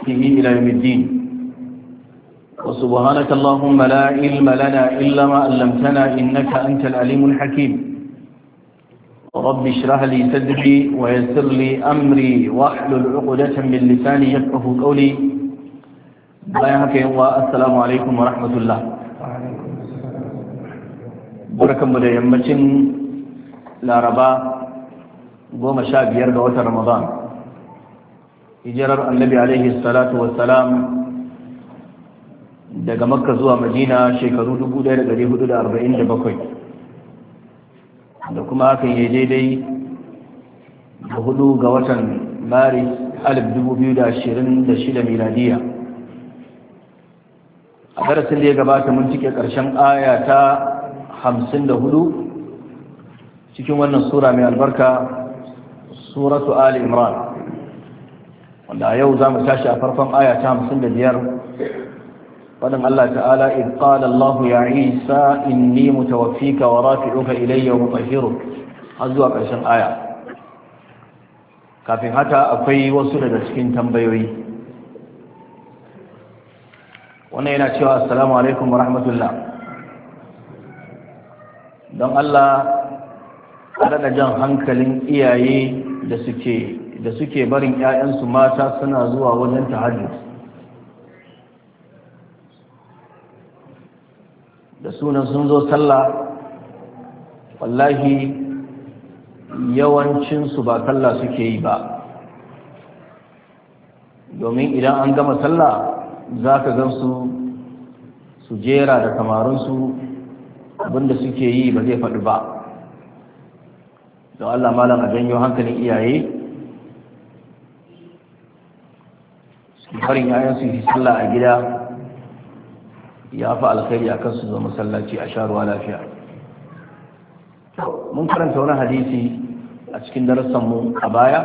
بسنته إلى يوم الدين. وسبحانك اللهم لا علم لنا إلا ما علمتنا إنك أنت العليم الحكيم. رب اشرح لي صدري ويسر لي أمري واحلل عقدة من لساني يفقه قولي. السلام عليكم ورحمة الله. بركم da yammacin Laraba 15 ga watan Ramadan. Hijirar Annabi alaihi salatu wassalam daga Makka zuwa Madina shekaru 1447 da kuma hakan ya daidai da 4 ga watan Maris 2026 miladiya. A darasin da ya gabata mun cike ƙarshen aya ta 54 cikin wannan sura mai albarka, suratu Ali Imran, wanda a yau za mu tashi a farkon aya ta 55 فدم الله تعالى إذ قال الله يا عيسى إني متوفيك ورافعك إلي ومطهرك أزوى قرشان آية kafin haka akwai wasu daga cikin tambayoyi. Wannan yana cewa assalamu alaikum wa rahmatullah, don Allah da jan hankalin iyaye da suke barin 'ya'yansu mata suna zuwa wajen tahajjud da sunan sun zo sallah. Wallahi yawancinsu ba sallah suke yi ba, domin idan an gama sallah za ka gan su jera da samarinsu, abinda suke yi ba zai faɗi ba. don Allah malam a janyo hankalin iyaye su farin yayansu yi sallah a gida ya fi alkhairi a kan su zo masallaci a sha ruwa lafiya. Mun karanta wani hadisi a cikin darasanmu a baya.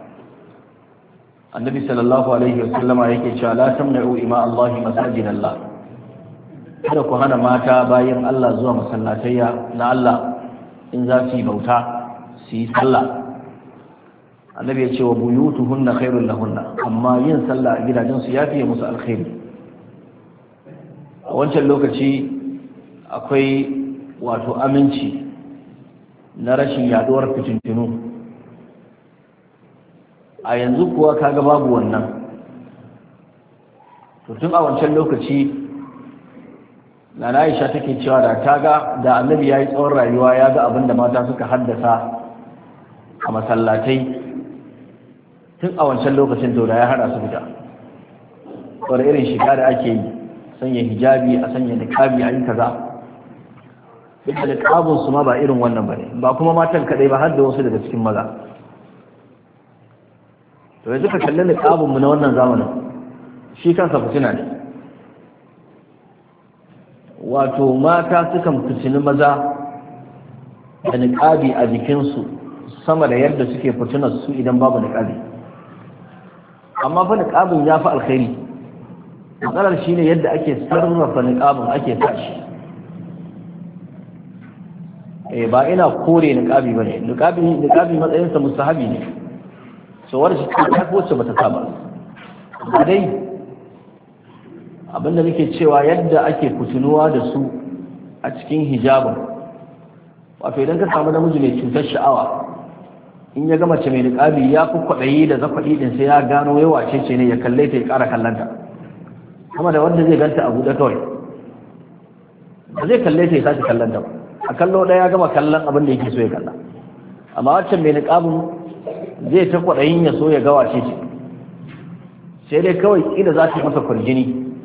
Annabi sallallahu alaihi wasallama yake cewa la tamna'u ima Allah masajid Allah, kada ku hana mata bayan Allah zuwa masallatayya na Allah in za su yi bauta su yi sallah. Annabi ya ce wa buyutuhunna khairul lahunna, amma yin sallah a gidajensu ya fiye musu alkhairi. A wancan lokaci akwai wato aminci na rashin yaduwar fitintinu. A yanzu kuwa kaga babu wannan. To tun a wancan lokaci Nana Aisha take cewa da Annabi yayi tsawon rayuwa ya ga abin da mata suka haddasa a masallatai tun a wancan lokacin, to da ya hada su fita. Wani irin shiga da ake yi, sanya hijabi, a sanya niqabi, a yi kaza. Duk da niqabun su ma ba irin wannan bane, ba kuma matan kadai ba, har da wasu daga cikin maza. To yanzu ka kalli niqabun mu na wannan zamanin, shi kansa fitina ne. Wato mata sukan fitini maza da niqabi a jikinsu sama da yadda suke fitinar su idan babu niqabi. Amma fa niqabin ya fi alkhairi. Matsalar shi ne yadda ake sarrafa niqabin, ake tashi. Ba ina kore niqabi bane, niqabi matsayinsa mustahabi ne. So war shi ta wacce bata saba. Dai abinda nake cewa yadda ake fitinuwa da su a cikin hijabin, wato idan ka samu namiji mai cutar sha'awa, in ya gama ce mai niqabi ya fi kwaɗayi da zakwaɗi din sai ya gano yawa ce ne ya kalle ta ya ƙara kallanta, kuma da wanda zai ganta a buɗe kawai ba zai kalle ta ya sace kallanta ba. A kallo ɗaya ya gama kallon abin da yake so ya kalla. Amma waccan mai niqabin zai ta kwaɗayin ya so ya ga wace ce, sai dai kawai ƙila za ta yi masa kwarjini,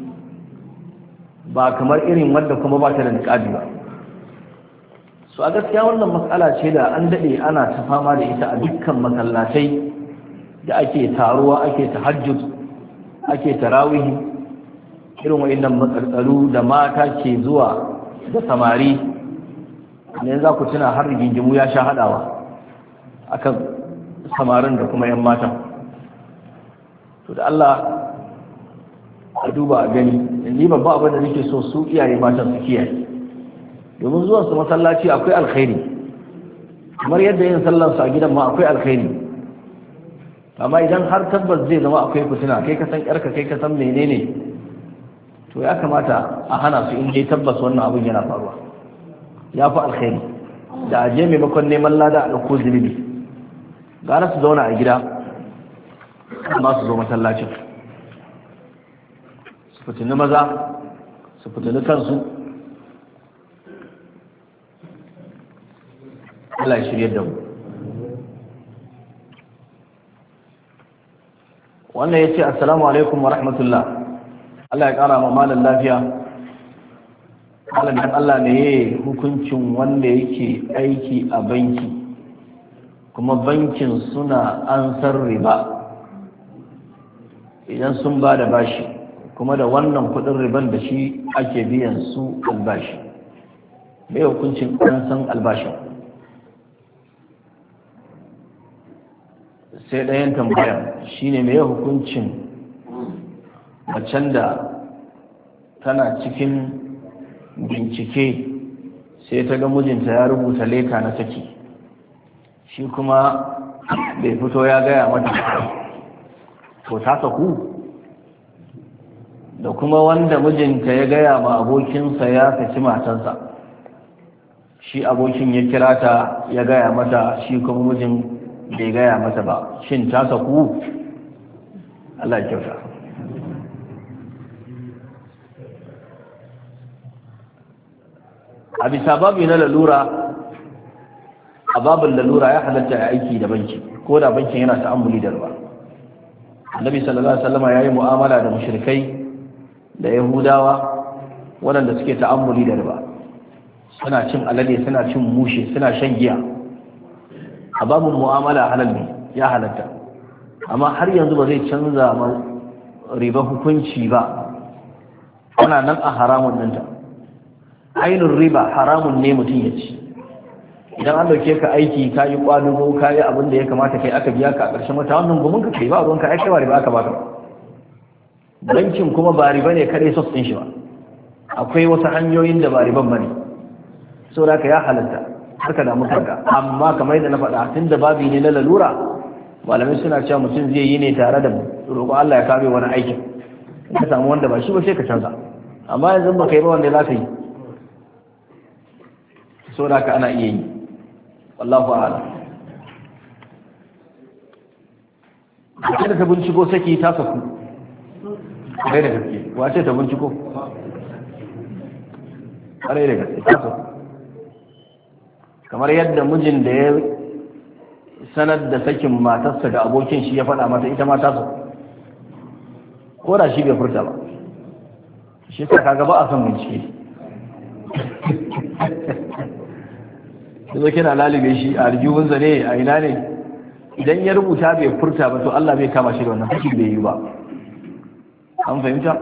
ba kamar irin wanda kuma ba ta da niqabi ba. So a gaskiya wannan matsala ce da an daɗe ana ta fama da ita a dukkan masallatai da ake taruwa, ake tahajjud, ake tarawihi. Irin wa'annan matsaltsalu da mata ke zuwa da samari, ne za ku tuna har rigingimu ya sha haɗawa akan samarin da kuma 'yan matan. To da Allah a duba a gani, ni babba abin da nake so su iyaye matan su kiyaye, domin zuwan su masallaci akwai alkhairi, kamar yadda yin sallar su a gidan ma akwai alkhairi. amma idan har tabbas zai zama akwai fitina, kai ka san yarka, kai ka san menene, to ya kamata a hana su in dai tabbas wannan abin yana faruwa. Ya fi alkhairi da aje maimakon neman lada a ɗauko zunubi, gara su zauna a gida amma su zo masallacin, su fitini maza, su fitini kansu. Allah ya shirye da mu. Wannan ya ce assalamu alaikum wa rahmatullah, Allah ya ƙara ma malam lafiya. Malam dan Allah ne ya hukuncin wanda yake aiki a banki kuma bankin suna ansar riba idan sun ba da bashi, kuma da wannan kudin riban da shi ake biyan su albashi, me hukuncin an san albashin? Sai ɗayan tambaya shine me hukuncin macen da tana cikin bincike sai ta ga mijinta ya rubuta leta na saki, shi kuma bai fito ya gaya mata to ta saku? Da kuma wanda mijinta ya gaya ma abokinsa ya saki matarsa, shi abokin ya kira ta ya gaya mata, shi kuma mijin bai gaya mata ba, shin ta saku? Allah ya kyauta. A bisa babu na lalura, a babin lalura ya halatta ya aiki da banki, ko da bankin yana ta'ammuli da riba. Annabi sallallahu alaihi wasallam ya yi mu'amala da mushrikai da yahudawa waɗanda suke ta'ammuli da riba, suna cin alade, suna cin mushe, suna shan giya. A babin mu'amala halal ne, ya halatta, amma har yanzu ba zai canza ma riba hukunci ba, ana nan a haramun ɗinta. Ainihin riba haramun ne mutum ya ci. Idan an dauke ka aiki, ka yi kwadugo, ka yi abin da ya kamata kai, aka biya ka a ƙarshen wata, wannan gumin ka kai ba ruwan ka aika ba riba aka baka. Bankin kuma ba riba ne kadai sos ɗin shi ba, akwai wasu hanyoyin da ba riban ba ne, saboda ka ya halatta har ka damu kanka. Amma kamar yadda na faɗa, tun da babi ne na lalura, malamai suna cewa mutum zai yi ne tare da roƙo Allah ya kare wani aikin. In ka samu wanda ba shi ba sai ka canza, amma yanzu ba kai ba wanda za ka yi, saboda ka ana iya yi. Wallahu a'lam. Wace da ta binciko saki ta saku? Kai da gaske. Wace ta binciko? Kai da gaske ta saku. Kamar yadda mijin da ya sanar da sakin matarsa ga abokin shi ya faɗa mata, ita ma ta saku. Ko da shi bai furta ba. Shi ka kaga ba a son bincike. Yanzu kina lalibe shi a aljihunsa ne, a ina ne, idan ya rubuta bai furta ba to Allah bai kama shi da wannan, sakin bai yi ba. An fahimta?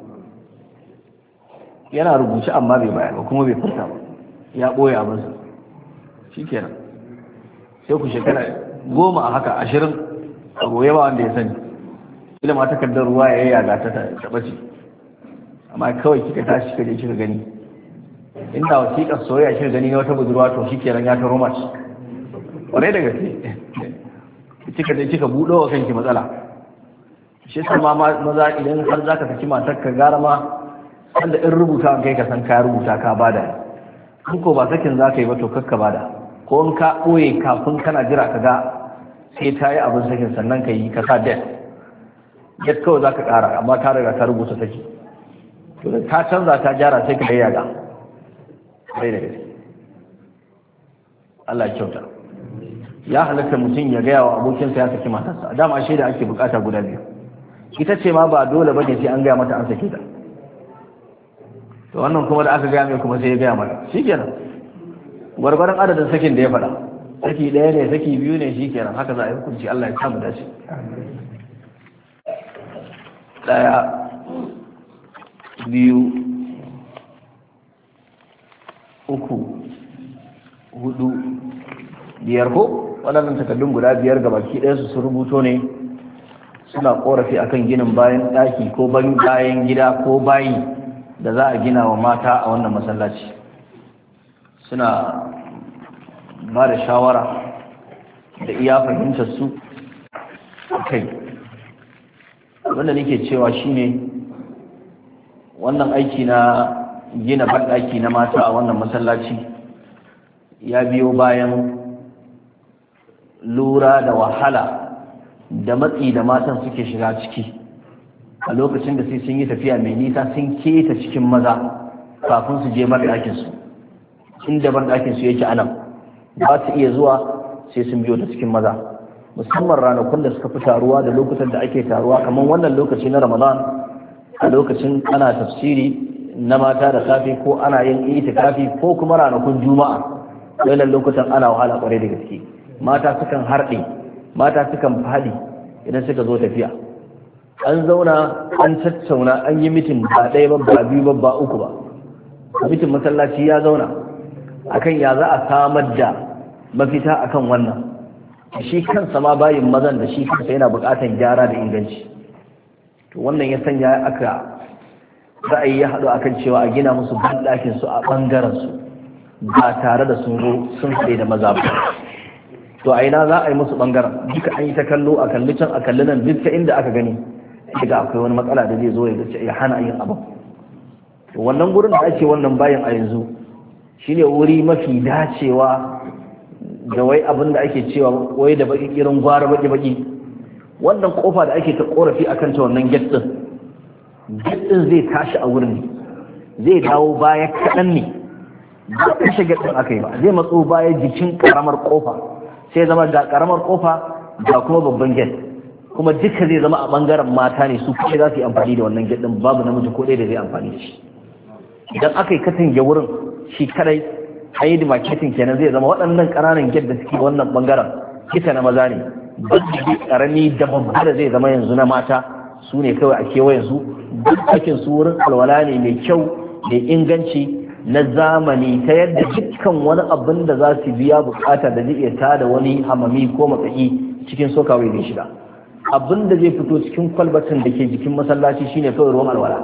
Yana rubuce amma bai bayar ba, kuma bai furta ba, ya ɓoye abinsa, shi kenan. Sai ku shekara 10 a haka, 20 a goye ba wanda ya sani, ila ma takardar ruwa ya yaga ta ɓace, amma kawai kika tashi kika je kika gani. Inda wasiƙar soyayya shi gani na wata budurwa, to shi kenan ya taro mace ƙwarai da gaske. Kika buɗo wa kanki matsala. Shi yasa ma maza idan har za ka saki matar ka, gara ma sanda in rubuta kai ka san ka rubuta ka bada, in ko ba sakin za ka yi ba to kakka bada, ko in ka ɓoye kafin kana jira ka ga sai ta yi abin sakin sannan ka yi, ka sa det kawai za ka ƙara, amma ta riga ta rubuta saki, to da ta canza ta gyara sai ka yaga. Sai da gaske. Allah ya kyauta. Ya halatta mutum ya gaya wa abokinsa ya saki matarsa, dama shaida ake bukata guda biyu. Ita ce ma ba dole bane sai an gaya mata an sake ta, to wannan kuma da aka gaya mai kuma sai ya gaya mata, shikenan gwargwaron adadin sakin da ya faɗa, saki ɗaya ne, saki biyu ne, shikenan haka za a yi hukunci. Allah ya samu dace. 1 2 3 4 5 ko waɗannan takardun guda 5 ga baki ɗaya su rubuto ne, suna korafi akan ginin bayan ɗaki ko bayan gida ko bayi da za a gina wa mata a wannan masallaci. Suna ba da shawara da iya fahimtar su kai wanda nake cewa shine wannan aiki na gina banɗaki na mata a wannan masallaci ya biyo bayan lura da wahala da matsi da matan suke shiga ciki a lokacin da sai sun yi tafiya mai nisa sun keta cikin maza kafin su je banɗakinsu inda banɗakinsu yake anan ba su iya zuwa sai sun biyo ta cikin maza musamman ranakun da suka fi taruwa da lokutan da ake taruwa kamar wannan lokaci na ramadan a lokacin ana tafsiri na mata da safe ko ana yin itikafi ko kuma ranakun juma'a wannan lokutan ana wahala kwarai da gaske mata sukan harɗe mata sukan faɗi idan suka zo tafiya an zauna an tattauna an yi mitin ba ɗaya ba ba biyu ba ba uku ba mitin masallaci ya zauna akan ya za a samar da mafita akan wannan shi kansa ma bayin mazan da shi kansa yana buƙatar gyara da inganci to wannan ya sanya aka ra'ayi ya haɗu akan cewa a gina musu banɗakin su a ɓangaren su ba tare da sun zo sun haɗe da maza ba to a ina za a yi musu ɓangaren duka an yi ta kallo a kalli can a kalli nan duk ta inda aka gani daga akwai wani matsala da zai zo ya hana yin abin to wannan gurin da ake wannan bayan a yanzu shine wuri mafi dacewa da wai abin da ake cewa wai da baki irin gwara baki baki wannan kofa da ake ta korafi akan ta wannan gate din zai tashi a wurin zai dawo baya kaɗan ne ba kashe gate din aka yi ba zai matso baya jikin karamar kofa sai zama ga karamar kofa ga kuma babban gate kuma duka zai zama a bangaren mata ne su kuma za su yi amfani da wannan gate din babu namiji ko ɗaya da zai amfani da shi idan aka yi katange wurin shi kadai an yi marketing kenan zai zama waɗannan ƙananan gate da suke wannan bangaren kita na maza ne babbi ƙarami da babba da zai zama yanzu na mata su ne kawai a kewayen su dukkan su wurin alwala ne mai kyau mai inganci na zamani ta yadda dukkan wani abin da za su biya bukata da zai iya tada wani hamami ko matsayi cikin sokawai zai shiga abin da zai fito cikin kwalbatin da ke jikin masallaci shine kawai ruwan alwala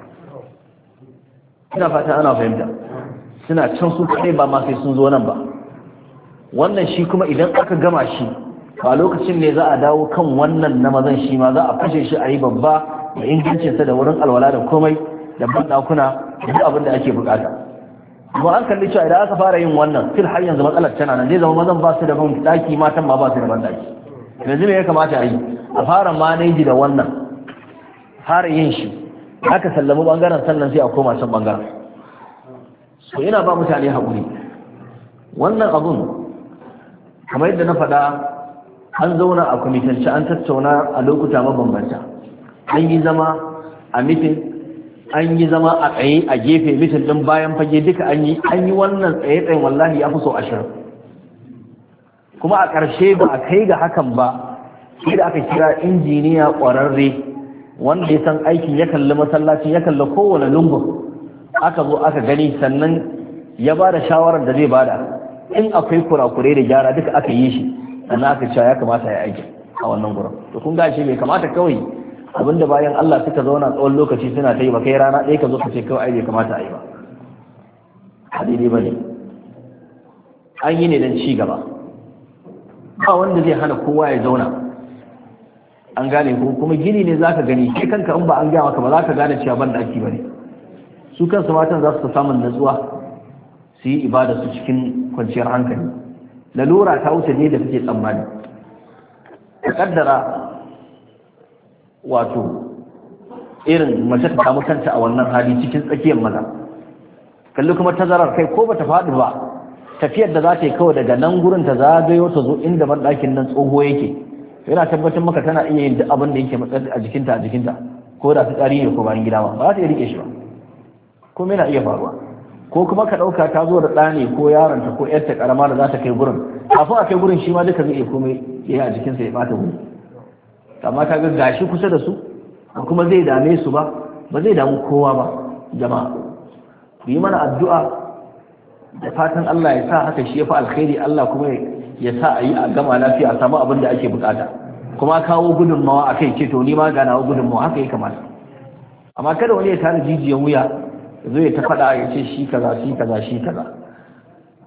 ina fata ana fahimta suna can su kai ba ma sai sun zo nan ba wannan shi kuma idan aka gama shi a lokacin ne za a dawo kan wannan na mazan shi ma za a fashe shi a yi babba da ingancinsa da wurin alwala da komai da banɗakuna da duk abin da ake bukata kuma an kalli cewa idan aka fara yin wannan fil har yanzu matsalar tana nan zai zama mazan ba su da ban daki matan ma ba su da ban daki yanzu me ya kamata a yi a fara maneji da wannan fara yin shi aka sallami bangaren sannan sai a koma can bangaren so yana ba mutane haƙuri wannan abun kamar yadda na faɗa an zauna a kwamitance an tattauna a lokuta mabambanta an yi zama a mitin an yi zama a tsaye a gefe mitin ɗin bayan fage duka an yi wannan tsaye-tsayen wallahi ya fi so 20 kuma a ƙarshe ba a kai ga hakan ba sai da aka kira injiniya ƙwararre wanda ya san aikin ya kalli masallacin ya kalli kowane lungun aka zo aka gani sannan ya ba da shawarar da zai bada in akwai kurakurai da gyara duka aka yi shi sannan aka cewa ya kamata ya aiki a wannan gurin to kun gashi bai kamata kawai abinda bayan Allah suka zauna tsawon lokaci suna ta yi ba kai rana ɗaya ka zo ka ce kawai ai bai kamata a yi ba hadidi ba ne an yi ne don ci gaba ba wanda zai hana kowa ya zauna an gane ko kuma gini ne zaka gani kai kanka in ba an gaya maka ba za ka gane cewa ban daki ba ne su kansu matan za su samun natsuwa su yi ibada su cikin kwanciyar hankali lalura ta wuce ne da take tsammani ka kaddara wato irin mace ta samu kanta a wannan hali cikin tsakiyar maza kalli kuma tazarar kai ko bata faɗi ba tafiyar da za ta yi kawai daga nan gurin ta zagayo ta zo inda banɗakin nan tsoho yake yana tabbatar maka tana iya yin duk abin da yake matsar a jikinta ko da fitsari ne ko bayan gida ba za ta iya rike shi ba kuma yana iya faruwa ko kuma ka ɗauka ta zo da ɗa ne ko yaronta ko ƴarta ƙarama da za ta kai gurin kafin a kai gurin shi ma duka zai iya komai ya a jikinsa ya ɓata wuri amma ka ga gashi kusa da su kuma zai dame su ba zai damu kowa ba jama'a ku yi mana addu'a da fatan Allah ya sa haka shi ya fi alkhairi Allah kuma ya sa a yi a gama lafiya a samu abin da ake bukata kuma kawo gudunmawa a kai ce to ni ma ga nawa gudunmawa haka ya kamata amma kada wani ya tara jijiyan wuya ya zo ya ta faɗa ya ce shi kaza shi kaza shi kaza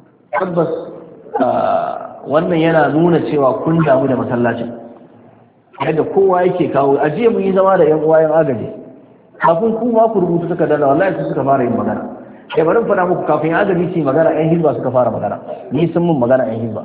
tabbas wannan yana nuna cewa kun damu da masallacin yadda kowa yake kawo ajiye mun yi zama da yan uwa yan agaji kafin ku ma ku rubuta suka dana wallahi su suka fara yin magana kai bari faɗa muku kafin agaji su magana yan hizba suka fara magana ni sun mun magana yan hizba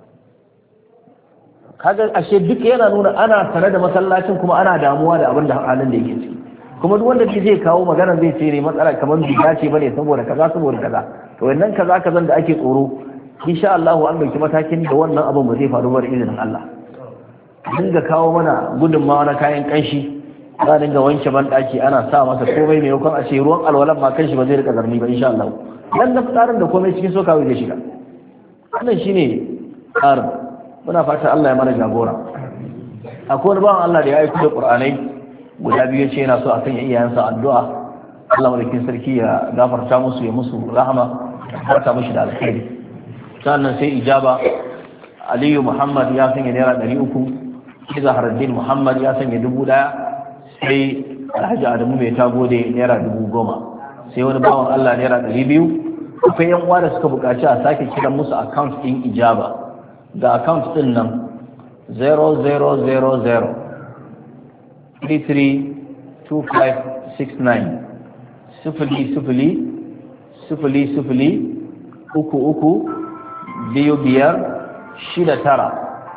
kaga ashe duk yana nuna ana tare da masallacin kuma ana damuwa da abin da halin da yake ciki kuma duk wanda zai kawo magana zai ce ne matsala kamar bai dace bane saboda kaza to wannan kazan da ake tsoro insha Allah an dauki matakin da wannan abin ba zai faru ba da izinin Allah dinga kawo mana gudunmawa na kayan kanshi za dinga wanke ban daki ana sa masa komai mai yakon a ce ruwan alwalan ma kanshi ba zai rika zarni ba insha Allah dan da tsarin da komai cikin sokawa zai shiga wannan shine tsarin muna fata Allah ya mana jagora akwai wani bawan Allah da ya aiko da Qur'anai guda biyu ce yana so a sanya iyayensa addu'a Allah madaukin sarki ya gafarta musu ya musu rahama ya farka mushi da alkhairi sannan sai ijaba Aliyu Muhammad ya sanya naira 300 Zaharuddin Muhammad ya sanya 1000 sai Alhaji Adamu mai tagode naira 10,000 sai wani bawan Allah naira 200 akwai yan uwa da suka buƙaci a sake kiran musu account din ijaba ga account din nan 0000332569 0000332569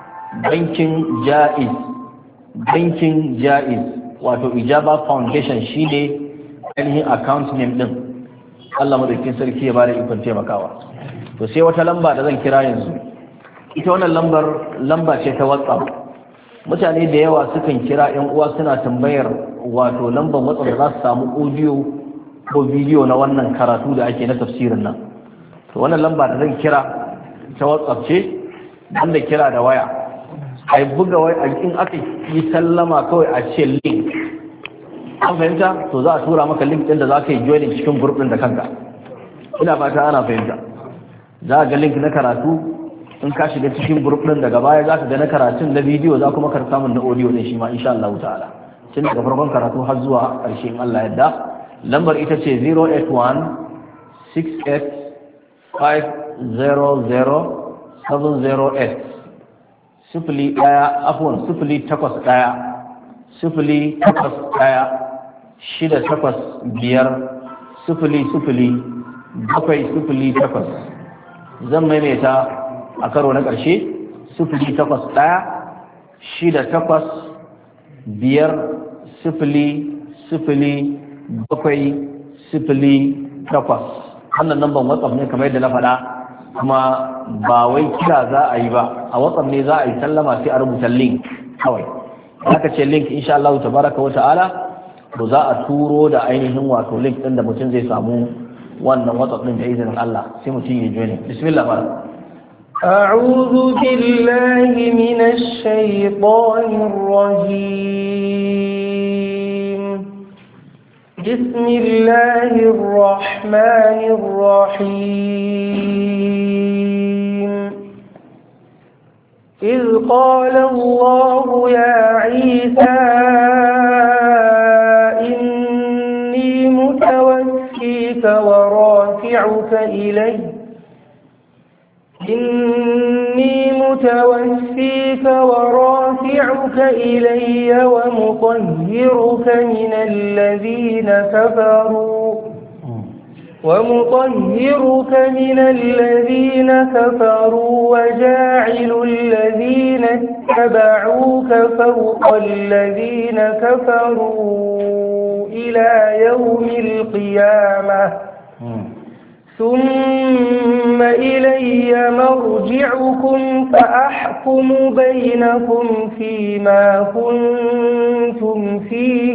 bankin jaiz wato ijaba foundation shine ainihin account name din Allah madaukakin sarki ya bada ikon taimakawa to sai wata lamba da zan kira yanzu ita wannan lamba ce ta WhatsApp mutane da yawa sukan kira yan uwa suna tambayar wato lambar WhatsApp da za su samu audio ko video na wannan karatu da ake na tafsirin nan to wannan lamba da zan kira ta WhatsApp ce wanda kira da waya ai buga waya in aka yi sallama kawai a ce link an fahimta to za a tura maka link din da za ka yi joining cikin group din da kanka ina fata ana fahimta za ga link na karatu in ka shiga cikin group din daga baya za ka ga na karatun na bidiyo za kuma ka samu na audio din shi ma insha Allah ta'ala tun daga farkon karatu har zuwa ƙarshe in Allah yadda lambar ita ce 08168500708 sifili ɗaya afwan sifili takwas ɗaya sifili takwas ɗaya 6850008 zan maimaita a karo na ƙarshe 08168000708 wannan namban WhatsApp ne kamar yadda na faɗa kuma ba wai kira za a yi ba a WhatsApp ne za a yi sallama sai a rubuta link kawai aka ce link insha Allah tabaraka wa ta'ala to za a turo da ainihin wato link din da mutum zai samu wannan WhatsApp din da izinin Allah sai mutum ya join bismillah bara أعوذ بالله من الشيطان الرجيم بسم الله الرحمن الرحيم إذ قال الله يا عيسى إني متوفيك ورافعك إلي ومطهرك من الذين كفروا وجاعل الذين اتبعوك فوق الذين كفروا إلى يوم القيامة ثم إلي مرجعكم فأحكم بينكم فيما كنتم فيه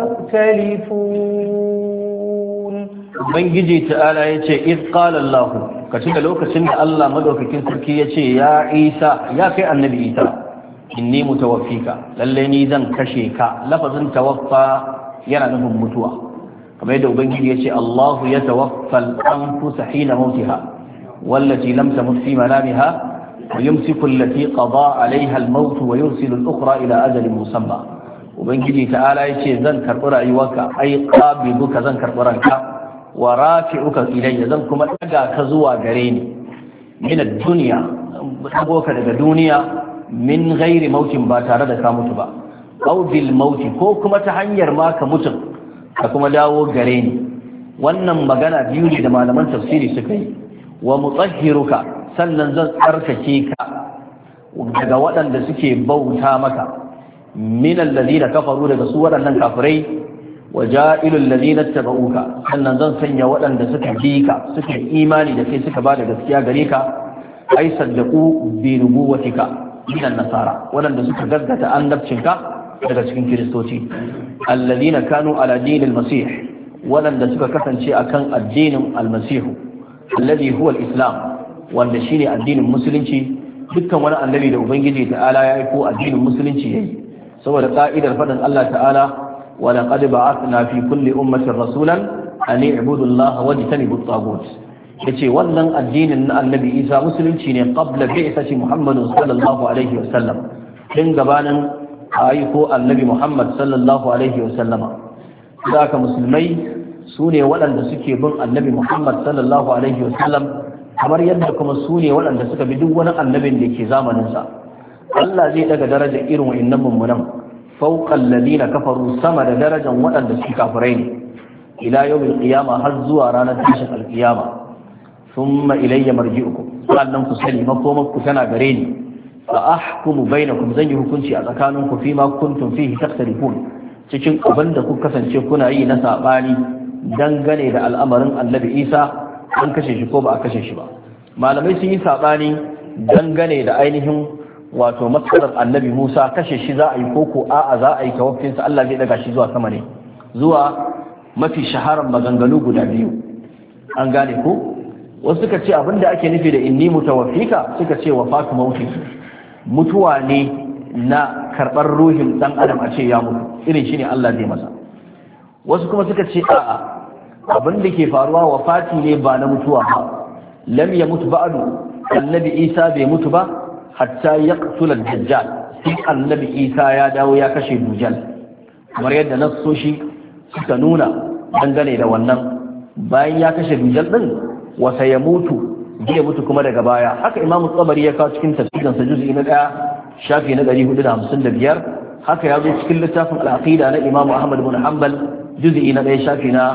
تختلفون Ubangiji ta'ala ya ce iz qala Allah ka cika lokacin da Allah madaukakin sarki ya ce ya Isa ya kai annabi Isa inni mutawaffika lalle ni zan kashe ka lafazin tawaffa yana nufin mutuwa kamar yadda ubangiji ya ce Allahu ya tawaffal anfusa hina mautiha wallati lam tamut fi manamiha wa yumsiku allati qada alaiha al-maut wa yursilu al-ukhra ila ajalin musamma ubangiji ta'ala ya ce zan karbi rayuwarka ai qabiduka zan karbi ranka wa rafi'uka ilayya zan kuma daga ka zuwa gare ni min ad-dunya dago ka daga duniya min ghairi mautin ba tare da ka mutu ba aw bil mauti ko kuma ta hanyar ma ka mutu ka kuma dawo gare ni. wannan magana biyu ne da malaman tafsiri suka yi. wa mutahhiruka sannan zan tsarkake ka daga waɗanda suke bauta maka min alladhina kafaru daga su waɗannan kafirai wa ja'ilul ladina tabauka sannan zan sanya waɗanda suka bi ka suka imani da kai suka bada gaskiya gare ka ai saddaqu bi nubuwatika min nasara waɗanda suka gaggata annabcinka daga cikin kiristoci alladina kanu ala dinil masih waɗanda suka kasance akan addinin almasihu alladhi huwa al-islam wanda shine addinin musulunci. dukkan wani annabi da ubangiji ta'ala ya aiko addinin musulunci yayi saboda ka'idar fadin Allah ta'ala wa laqad ba'athna fi kulli ummatin rasulan an i'budu Allah wa jtanibu at-taghut yace wannan addinin na annabi Isa musulunci ne qabla bi'sati Muhammad sallallahu alaihi wa sallam tun gabanin aiko annabi Muhammad sallallahu alaihi wa sallama. Saka musulmai su ne waɗanda suke bin annabi Muhammad sallallahu alaihi wa sallam kamar yadda kuma su ne waɗanda suka bi duk wani annabin da ke zamaninsa. Allah zai daga darajar irin wa'annan mummunan fawqal ladina kafaru sama da darajar waɗanda suke kafirai ne ila yawmil qiyama har zuwa ranar tashin alqiyama. Thumma ilayya marji'ukum sannan ku sani makomanku tana gare ni fa ahkumu bainakum zan yi hukunci a tsakaninku fi ma kuntum fihi takhtalifun cikin abin da kuka kasance kuna yi na sabani dangane da al'amarin annabi Isa an kashe shi ko ba a kashe shi ba. Malamai sun yi saɓani dangane da ainihin wato matsalar annabi Musa kashe shi za a yi koko a'a za a yi tawaffinsa Allah zai daga shi zuwa sama ne zuwa mafi shaharar maganganu guda biyu. An gane ko wasu suka ce abinda ake nufi da inni mutawaffika suka ce wafatu mauti mutuwa ne na karɓar ruhin ɗan adam a ce ya mutu irin shi ne Allah zai masa. Wasu kuma suka ce a'a abin da ke faruwa wafati ne ba na mutuwa ba lam ya mutu ba'du annabi Isa bai mutu ba hatta yaqtula dajjal sai annabi Isa ya dawo ya kashe dujal kamar yadda nassoshi suka nuna dangane da wannan bayan ya kashe dujal din wasa ya mutu zai mutu kuma daga baya. Haka Imam Tabari ya kawo cikin tafsirin sa juz'i na 1 shafi na 455 haka ya zo cikin littafin al-aqida na Imam Ahmad ibn Hanbal juz'i na 1 shafi na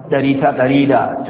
109.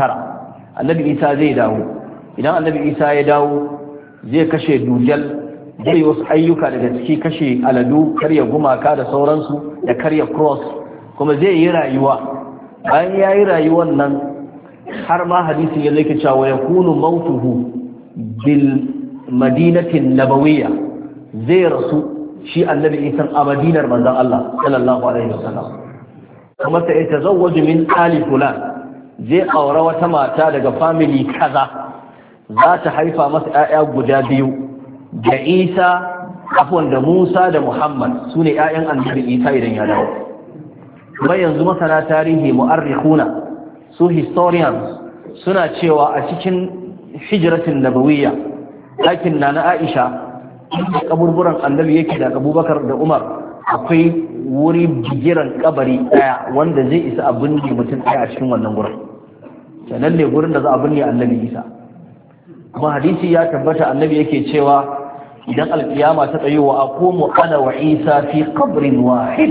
Annabi Isa zai dawo. Idan Annabi Isa ya dawo zai kashe dujal zai yi wasu ayyuka daga ciki kashe aladu karya gumaka da sauransu da karya cross kuma zai yi rayuwa. Bayan ya yi rayuwan nan har ma hadisin ya zai cewa ya kunu mautuhu bil madinatin nabawiyya zai rasu shi Annabi Isa a madinar manzon Allah sallallahu alaihi wasallam. kuma ta ita zawwaju min ali fulan zai aure wata mata daga family kaza za ta haifa masa ƴaƴa guda biyu da Isa afwan da Musa da Muhammad sune ƴaƴan annabi Isa idan ya dawo. kuma yanzu masana tarihi mu'arrikhuna su historians suna cewa a cikin hijratin nabawiyya ɗakin na Aisha kaburburan annabi yake da Abubakar da Umar akwai wuri bigiran kabari daya wanda zai isa a binne mutum daya a cikin wannan gurin kenan ne gurin da za a binne annabi Isa. kuma hadisi ya tabbata annabi yake cewa idan alkiyama ta tsayo wa aqumu ana wa Isa fi qabrin wahid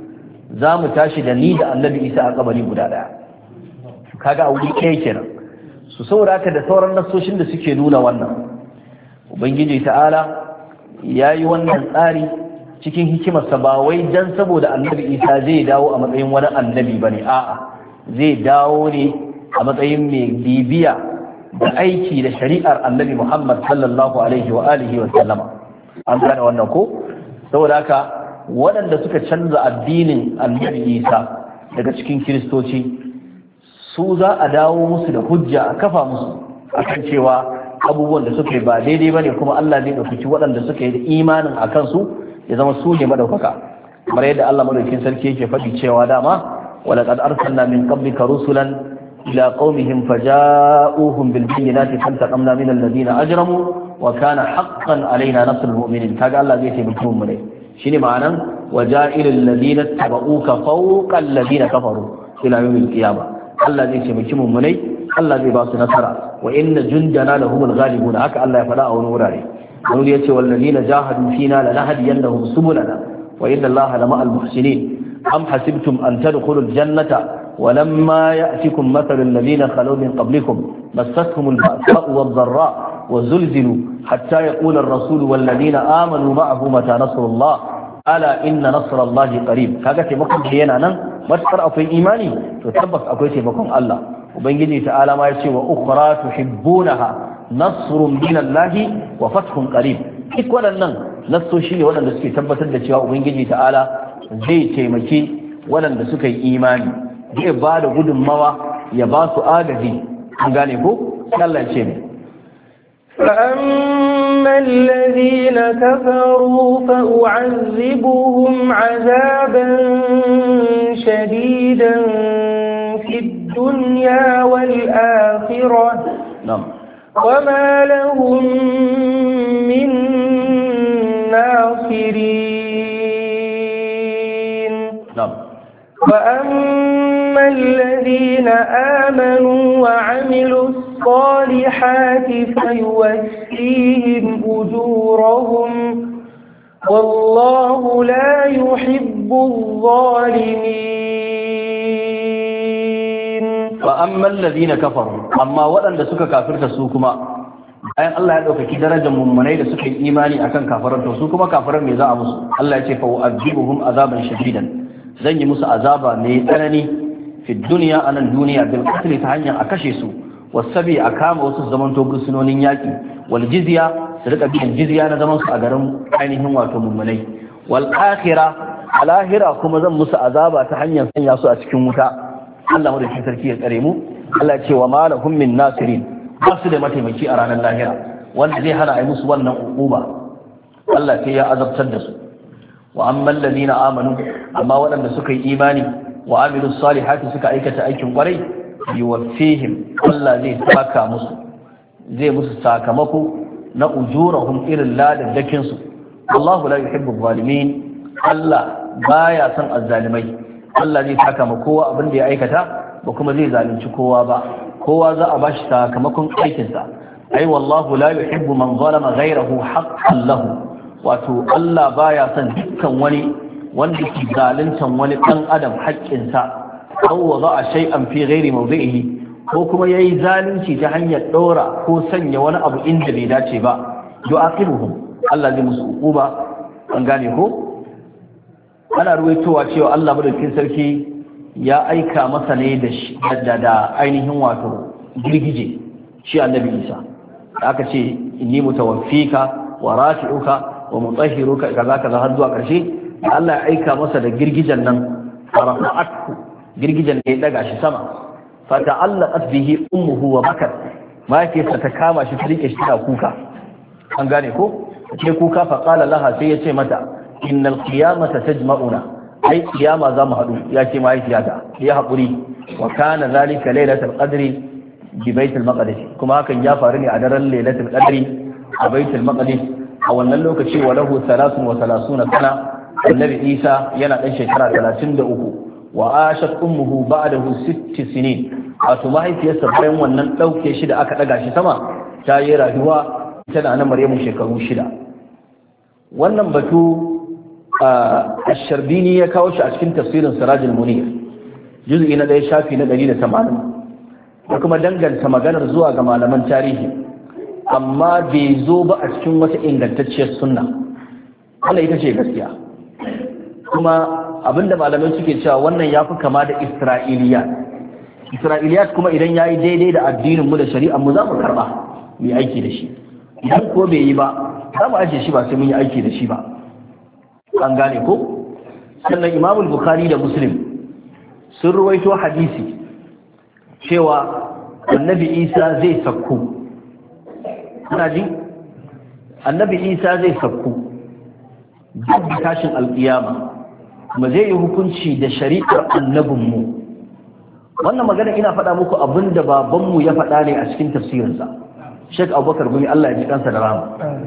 za mu tashi da ni da annabi Isa a kabari guda daya. kaga a wuri ɗaya kenan su saboda haka da sauran nasoshin da suke nuna wannan ubangiji ta'ala ya yi wannan tsari cikin hikimarsa ba wai dan saboda annabi Isa zai dawo a matsayin wani annabi bane a'a zai dawo ne a matsayin mai bibiya da aiki da shari'ar annabi Muhammad sallallahu alaihi wa alihi wa sallama. an gane wannan ko saboda haka waɗanda suka canza addinin annabi Isa daga cikin kiristoci su za a dawo musu da hujja a kafa musu akan cewa abubuwan da suka yi ba daidai bane kuma Allah zai ɗauki waɗanda suka yi da imanin a kansu ya zama su ne madaukaka kamar yadda Allah madaukakin sarki yake faɗi cewa dama wa laqad arsalna min qablika rusulan ila qaumihim faja'uhum bil bayyinati fantaqamna min alladhina ajramu wa kana haqqan alaina nasrul mu'minin. kaga Allah zai taimake mu ne shine ma'anan waja'ilul ladina tabauka fawqa alladhina kafaru ila yawmil qiyamah. Allah zai taimake mu ne Allah zai ba su nasara wa inna jundana lahumul ghalibun haka Allah ya faɗa a wani wurare. wani yace wallazina jahadu fina lanahdiyannahum subulana wa inna Allaha lama'al muhsinin am hasibtum an tadkhulul jannata ولما يأتكم مثل الذين خلوا من قبلكم مستهم البأساء والضراء وزلزلوا حتى يقول الرسول والذين آمنوا معه متى نصر الله ألا إن نصر الله قريب kaga taimakon da yana nan matakar akwai imani to tabbas akwai taimakon Allah ubangiji ta'ala ma yace wa ukhra tuhibbunaha nasrun minallahi wa fathun qarib duk waɗannan nassoshi ne waɗanda suke tabbatar da cewa ubangiji ta'ala zai taimaki waɗanda suka yi imani zai ba da gudunmawa ya ba su agaji an gane ko Allah ce ne فأما الذين كفروا فأعذبهم عذابا شديدا في الدنيا والآخرة نعم وما لهم من ناصرين نعم وأما الذين آمنوا وعملوا الصالحات فيوفيهم أجورهم والله لا يحب الظالمين فأما الذين كفروا أما وأن سك كافر تسوكما ayan Allah ya ɗaukaki darajar mummunai da suka yi imani akan kafaran to su kuma kafaran me za a musu Allah ya ce fa u'adhibuhum azaban shadidan zan yi musu azaba mai tsanani fi duniya anan duniya bil qatl ta hanyar a kashe su wasabi a kama wasu zamanto gursunonin yaki wal jizya su rika biyan jizya na zaman su a garin ainihin wato mummunai wal akhirah alahira kuma zan musu azaba ta hanyar sanya su a cikin wuta Allah madaukakin sarki ya tsare mu Allah ya ce wa malahum min nasirin ba su da mataimaki a ranar lahira wanda zai hana a yi musu wannan uquba Allah sai ya azabtar da su wa amman ladina amanu amma waɗanda suka yi imani wa amilus salihati suka aikata aikin kwarai yuwaffihim Allah zai saka musu zai musu sakamako na ujurahum irin ladaddakin su Allahu la yuhibbu zalimin Allah baya son azzalimai Allah zai saka ma kowa abin da ya aikata ba kuma zai zalunci kowa ba kowa za a bashi sakamakon aikinsa ai wallahu la yuhibbu man zalama ghayrahu haqqan lahu wato Allah baya son dukkan wani wanda ke zaluntan wani dan adam haƙƙinsa aw wada'a shay'an fi ghairi mawdi'ihi ko kuma yayi zalunci ta hanyar ɗora ko sanya wani abu inda bai dace ba yu'aqibuhum Allah zai musu uquba an gane ko ana ruwaitowa cewa Allah madaukakin sarki ya aika masa ne da ainihin wato girgije shi annabi Isa aka ce inni mutawaffika wa rafi'uka wa mutahhiruka kaza kaza har zuwa karshe Allah ya aika masa da girgijen nan farafa'atku girgijen ne ya daga shi sama fa ta'allaqat bihi ummuhu wa bakat mahaifiyarsa ta kama shi ta rike shi ta kuka an gane ko ke kuka fa qala laha sai ya ce mata innal qiyamata tajma'una ai kiyama za mu haɗu ya ce mahaifiyata ya haƙuri wa kana zalika lailatul qadri bi baitul maqdis kuma hakan ya faru ne a daren lailatul qadri a baitul maqdis a wannan lokaci wa lahu 33 sana annabi Isa yana dan shekara 33 wa ashat ummuhu ba'dahu 6 sinin wato mahaifiyarsa bayan wannan dauke shi da aka daga shi sama ta yi rayuwa tana nan Maryamu shekaru 6 wannan batu الشربيني ya kawo shi a cikin tafsirin Sirajul Munir juz'i na 1 shafi na 180 da kuma danganta maganar zuwa ga malaman tarihi amma bai zo ba a cikin wata ingantacciyar sunna wannan ita ce gaskiya kuma abinda malamai suke cewa wannan yafi kama da Isra'iliyat kuma idan yayi daidai da addinin mu da shari'ar mu za mu karba mu yi aiki da shi idan ko bai yi ba za mu ajiye shi ba sai mun yi aiki da shi ba an gane ko sannan Imam Bukhari da Muslim sun ruwaito hadisi cewa annabi Isa zai sakku ana ji annabi Isa zai sakku duk tashin alkiyama kuma zai yi hukunci da shari'ar annabinmu wannan magana ina faɗa muku abinda babanmu ya faɗa ne a cikin tafsirinsa Sheikh Abubakar Gumi Allah ya ji kansa da rahama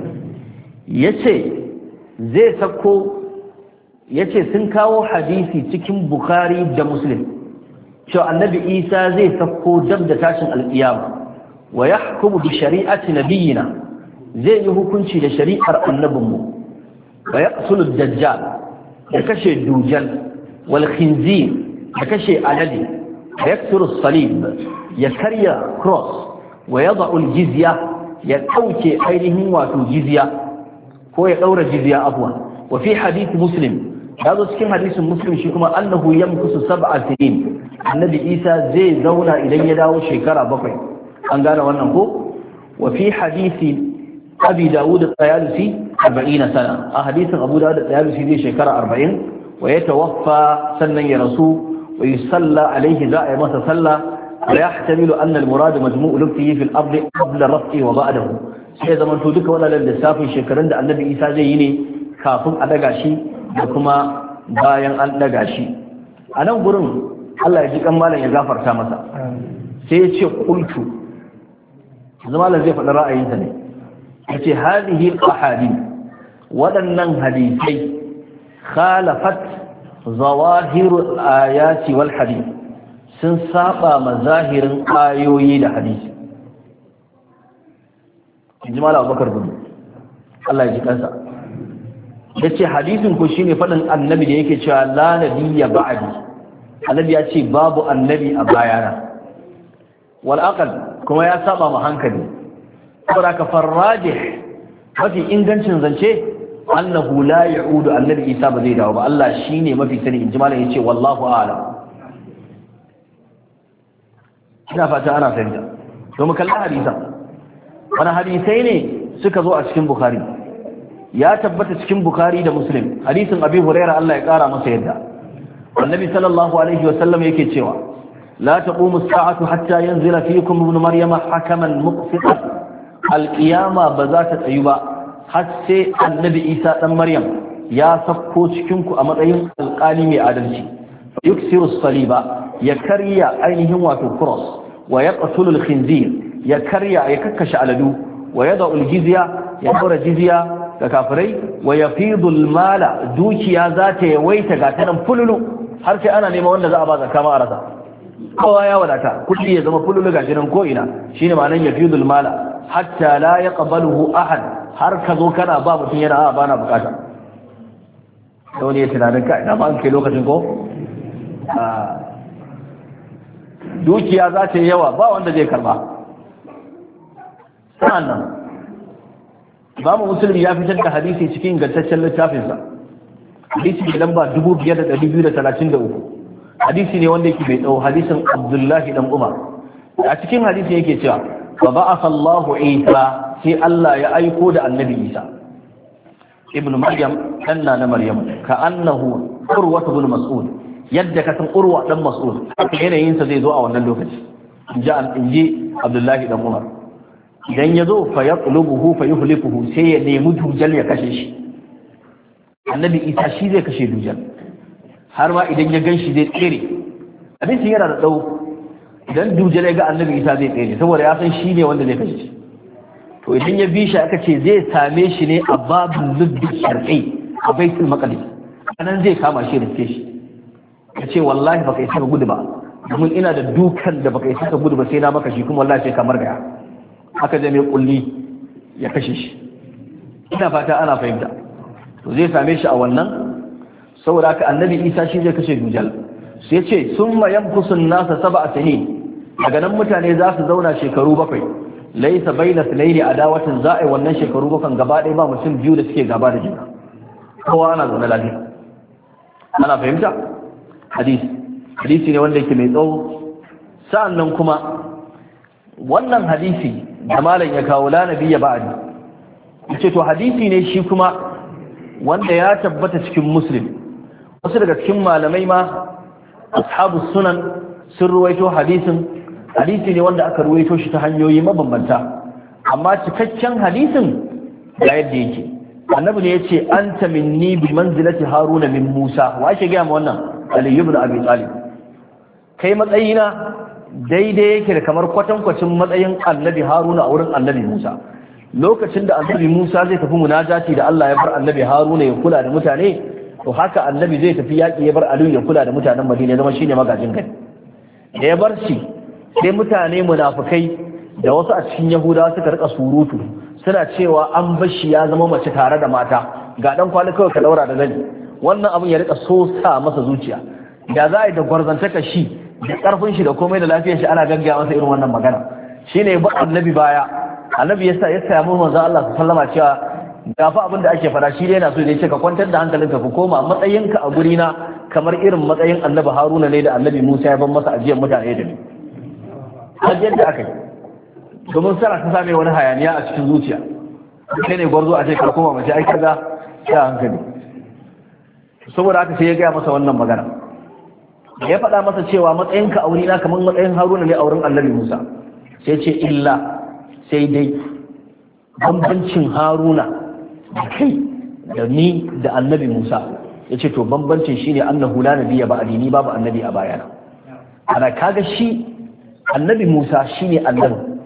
yace zai sakko yace sun kawo hadisi cikin Bukhari da Muslim cewa annabi Isa zai sakko dab da tashin alkiyama wa yahkumu bi shari'ati nabiyina zai yi hukunci da shari'ar annabinmu wa yaqtulu dajjal ya kashe dujal wal khinzir ya kashe alade wa yaksiru salib ya karya cross wa yada'u al jizya ya dauke ainihin wato jizya ko ya daura jizya afwan wa fi hadith muslim yazo cikin hadisin muslim shi kuma annahu yamkusu sab'a sinin annabi isa zai zauna idan ya dawo shekara 7 an gane wannan ko wa fi hadisi abi dawud at-tayalisi 40 sana a hadisin abu dawud at-tayalisi zai shekara 40 wa yatawaffa sannan ya rasu wa yusalla alaihi za a yi masa sallah wa yahtamilu anna al-murad majmu'u luftihi fil ardi qabla raf'i wa ba'dahu sai zaman to duka wannan lissafin shekarun da annabi isa zai yi ne kafin a daga shi da kuma bayan an daga shi a nan gurin Allah ya ji kan malam ya gafarta masa sai ya ce qultu zama malam zai faɗi ra'ayinsa ne ya ce hadhihi al-ahadith waɗannan hadisai khalafat zawahirul ayati wal hadith sun saba mazahirin ayoyi da hadisi ji malam Abubakar gudu Allah ya ji kansa yace hadisin ko shine fadin annabi da yake cewa la nabiyya ba'di annabi ya ce babu annabi a bayana wal aqal kuma ya saba ma hankali saboda ka farrajih mafi ingancin zance annahu la ya'udu annabi isa ba zai dawo ba Allah shine mafi sani inji malam yace wallahu a'lam ina fata ana fahimta to mu kalla hadisa wani hadisai ne suka zo a cikin bukhari ya tabbata cikin bukhari da muslim hadisin abi huraira Allah ya kara masa yadda annabi sallallahu alaihi wasallam yake cewa la taqumu as-sa'atu hatta yanzila fiikum ibn maryama hakaman muqsitan al-qiyama ba za ta tsayu ba har sai annabi isa dan maryam ya sakko cikin ku a matsayin alƙali mai adalci yuksiru as-saliba ya karya ainihin wato cross wa yaqtulu al-khinzir ya karya ya kakkashe aladu wa yada'u al-jizya ya dora jizya ga kafirai wa yafidul mala dukiya za ta yawaita ga tanan fululu har sai ana neman wanda za a ba zakka ma a rasa kowa ya wadata kudi ya zama fululu ga jinan ko ina shine ma'anar yafidul mala hatta la yaqbaluhu ahad har ka zo kana ba mutum yana a bana bukata da wani ya tunanin ka ina ba an kai lokacin ko dukiya za ta yi yawa ba wanda zai karba sa'annan Imamu Muslim ya fitar da hadisi cikin ingantaccen littafinsa hadisi ne lamba 5233 hadisi ne wanda yake bai dau hadisin Abdullahi dan Umar a cikin hadisi yake cewa wa ba'atha Allahu Isa sai Allah ya aiko da Annabi Isa ibnu Maryam danna na Maryam ka annahu Urwa ibn Mas'ud yadda ka san Urwa dan Mas'ud haka yanayin sa zai zo a wannan lokaci inji Abdullahi dan Umar idan ya zo fa yaqlubuhu fa yuhlifuhu sai ya nemi dujal ya kashe shi annabi isa shi zai kashe dujal har ma idan ya ganshi zai tsere abincin yana da tsawo idan dujal ya ga annabi isa zai tsere saboda ya san shi ne wanda zai kashe shi to idan ya bi shi aka ce zai same shi ne a babin lubbi sharqi a baitul maqdis anan zai kama shi da shi ya ce wallahi baka isa ka gudu ba domin ina da dukan da baka isa ka gudu ba sai na maka shi kuma wallahi sai kamar gaya aka je mai kulli ya kashe shi ina fata ana fahimta to zai same shi a wannan saboda haka annabi isa shi zai kashe dujal sai ce summa yamkusun nasa sab'a sinin daga nan mutane za su zauna shekaru 7 laysa baina sulayni adawatin za'i wannan shekaru 7 gaba ɗaya ba mutum biyu da suke gaba da juna kowa ana zaune lafiya ana fahimta hadisi ne wanda yake mai tsawo sa'annan kuma wannan hadisi da malam ya kawo la nabiyya ba'di yace to hadisi ne shi kuma wanda ya tabbata cikin muslim wasu daga cikin malamai ma ashabu sunan sun ruwaito hadisi ne wanda aka ruwaito shi ta hanyoyi mabambanta amma cikakken hadisin ga yadda yake annabi ne yace anta minni bi manzilati haruna min musa wa ake ga mu wannan ali ibn abi talib kai matsayina daidai yake da kamar kwatankwacin matsayin annabi haruna a wurin annabi musa lokacin da annabi musa zai tafi munajati da Allah ya bar annabi haruna ya kula da mutane to haka annabi zai tafi yaƙi ya bar aliyu ya kula da mutanen madina ya zama shine magajin gari da ya bar shi sai mutane munafukai da wasu a cikin yahudawa suka rika surutu suna cewa an bashi ya zama mace tare da mata, ga dan kwali kawai ka daura da zani, wannan abin ya rika so sa masa zuciya. Da za a yi da gwarzantaka shi da karfin shi da komai da lafiyar shi ana gaggaya masa irin wannan magana, shine ba annabi baya. Annabi ya samu manzo Allah sallama cewa ga fa abin da ake fara, shi dai yana so ya ce ka kwantar da hankalinka ka koma matsayinka a guri na kamar irin matsayin annabi Haruna ne da annabi Musa ya ban masa ajiyar mutane da ni. Ajiyar da aka yi domin sana ta same wani hayaniya a cikin zuciya, sai ne gwarzo a ce ka koma mace ai kaga ya hankali. Saboda haka sai ya gaya masa wannan magana, ya faɗa masa cewa matsayinka a wuri na kamar matsayin Haruna ne a wurin annabi Musa. Sai ce illa sai dai bambancin Haruna da kai da ni da annabi Musa, ya ce to bambancin shine annahu la nabiyya ba'di, ni babu annabi a bayana. Ana kaga shi annabi Musa shine annabi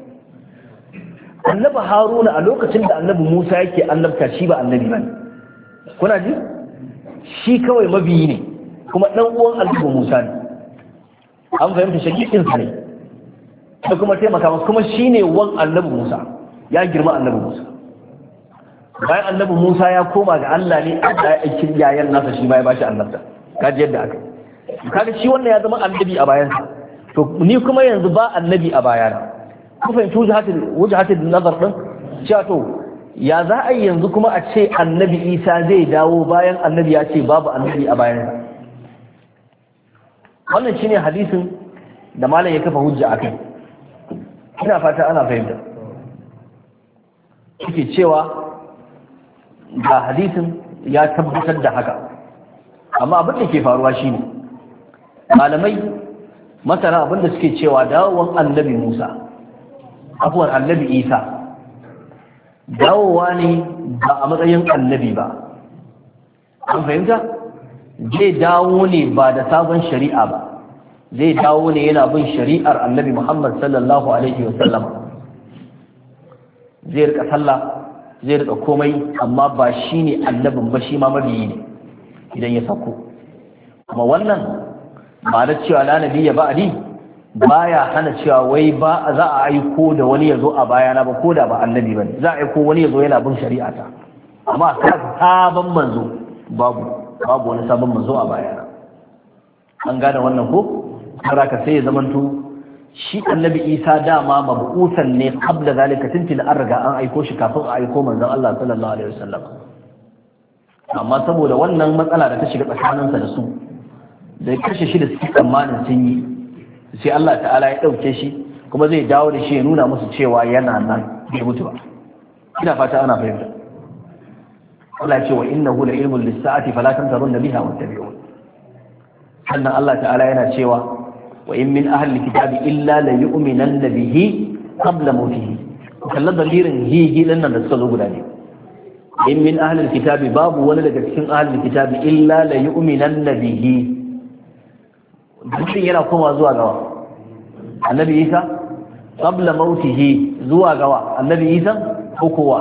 Haruna a lokacin da annabi Musa yake annabta shi ba annabi bane. Kuna ji? Shi kawai mabiyi ne kuma dan uwan annabi Musa ne. An fahimta shakikin sa ne. Da kuma taimaka masa, kuma shine wan annabi Musa, ya girma annabi Musa. Bayan annabi Musa ya koma ga Allah ne, Allah ya aikin yayan nasa shi ma ya bashi annabta. Kaji yadda aka yi. Kaga shi wannan ya zama annabi a bayansa. To ni kuma yanzu ba annabi a bayana. Ku fahimci wujahatin nazar din? Cewa to ya za a yi yanzu kuma a ce annabi Isa zai dawo bayan annabi ya ce babu annabi a bayansa. Wannan shine hadisin da malam ya kafa hujja akai. Ina fata ana fahimta. Yake cewa ga hadisin ya tabbatar da haka, amma abin da ke faruwa shine malamai masana abin da suke cewa dawowan annabi Musa, afuwar annabi Isa, dawowa ne ba a matsayin annabi ba. An fahimta? Zai dawo ne ba da sabon shari'a ba, zai dawo ne yana bin shari'ar annabi Muhammad sallallahu alaihi wasallam. Zai rika sallah, zai rika komai, amma ba shi ne annabin ba, shi ma mabiyi ne idan ya sauko. Kuma wannan ba da cewa la nabiyya ba'di baya hana cewa wai ba za a aiko da wani ya zo a bayana ba, ko da ba annabi bane, za a aiko wani ya zo yana bin shari'ata, amma sabon manzo babu wani sabon manzo a bayana. An gane wannan ko? Haka sai ya zamanto shi annabi Isa dama mabu'usan ne qabla zalika, tuntun an riga an aiko shi kafin a aiko manzon Allah sallallahu alaihi wasallam. Amma saboda wannan matsala da ta shiga tsakaninsa da su, da kashe shi da suke tsammanin sun yi, sai Allah ta'ala ya ɗauke shi kuma zai dawo da shi ya nuna musu cewa yana nan bai mutu ba. Ina fata ana fahimta. Allah ya ce wa innahu la ilmun lis-sa'ati fala tamtarun biha wattabi'un. Sannan Allah ta'ala yana cewa wa in min ahli kitabi illa la yu'minanna bihi qabla mawtihi. Kallon dalirin hi nan da suka zo guda ne. In min ahli kitabi babu wani daga cikin ahli kitabi illa la yu'minanna bihi. Dukkan yana koma zuwa gawa annabi Isa qabla mautihi, zuwa gawa annabi Isa ko kowa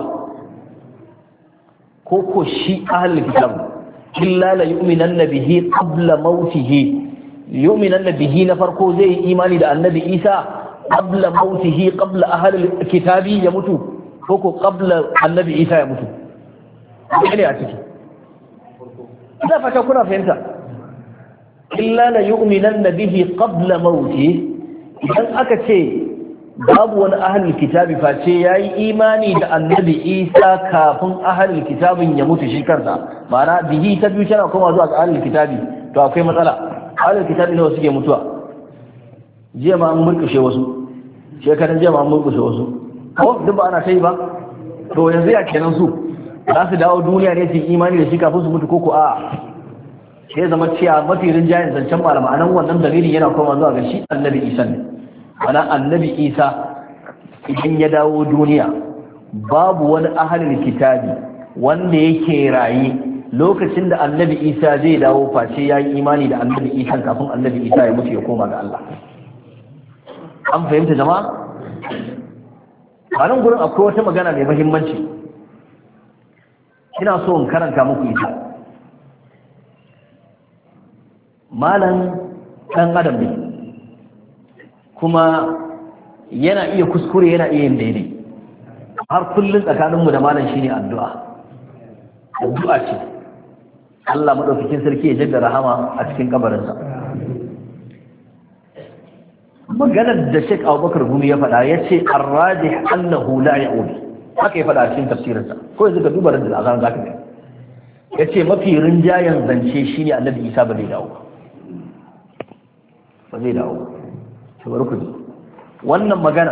ko shi ahli kitab illa la yu'minanna bihi qabla mautihi. Yu'minanna bihi na farko zai imani da annabi Isa qabla mautihi, qabla ahli kitabi ya mutu ko qabla annabi Isa ya mutu. Ne a ciki ina fata kuna fahimta. Illa la yu'minanna bihi qabla mauti, idan aka ce babu wani ahlul kitabi face yayi imani da annabi Isa kafin ahlul kitabin ya mutu shi kansa, ma'ana bihi ta biyu tana koma zuwa ga ahlul kitabi, to akwai matsala. Ahlul kitabi ne suke mutuwa. Jiya ma an murkushe wasu, shekaran jiya ma an murkushe wasu, ko duk ba ana kai ba. To yanzu ya kenan su za su dawo duniya ne su imani da shi kafin su mutu, ko a sai zama cewa mafi rinjayen zancen malama anan wannan dalilin yana koma zuwa ga shi annabi Isa ne. Ana annabi Isa idan ya dawo duniya babu wani ahlul kitabi wanda yake raye lokacin da annabi Isa zai dawo face ya yi imani da annabi Isa kafin annabi Isa ya mutu ya koma ga Allah. An fahimta jama'a? A nan gurin akwai wata magana mai muhimmanci, ina so in karanta muku ita. Malam ɗan adam ne, kuma yana iya kuskure, yana iya yin daidai. har kullun tsakaninmu da malam shine addu'a ce Allah madaukakin sarki ya jaddada rahama a cikin kabarinsa. Maganar da Sheikh Abubakar Gumi ya faɗa ya ce ar-rajih annahu la ya'ud, haka ya faɗa a cikin tafsirinsa ko yanzu ka duba da azan zaka ga ya ce mafi rinjayen zance shine Annabi Isa ba zai dawo to bari ku ji wannan magana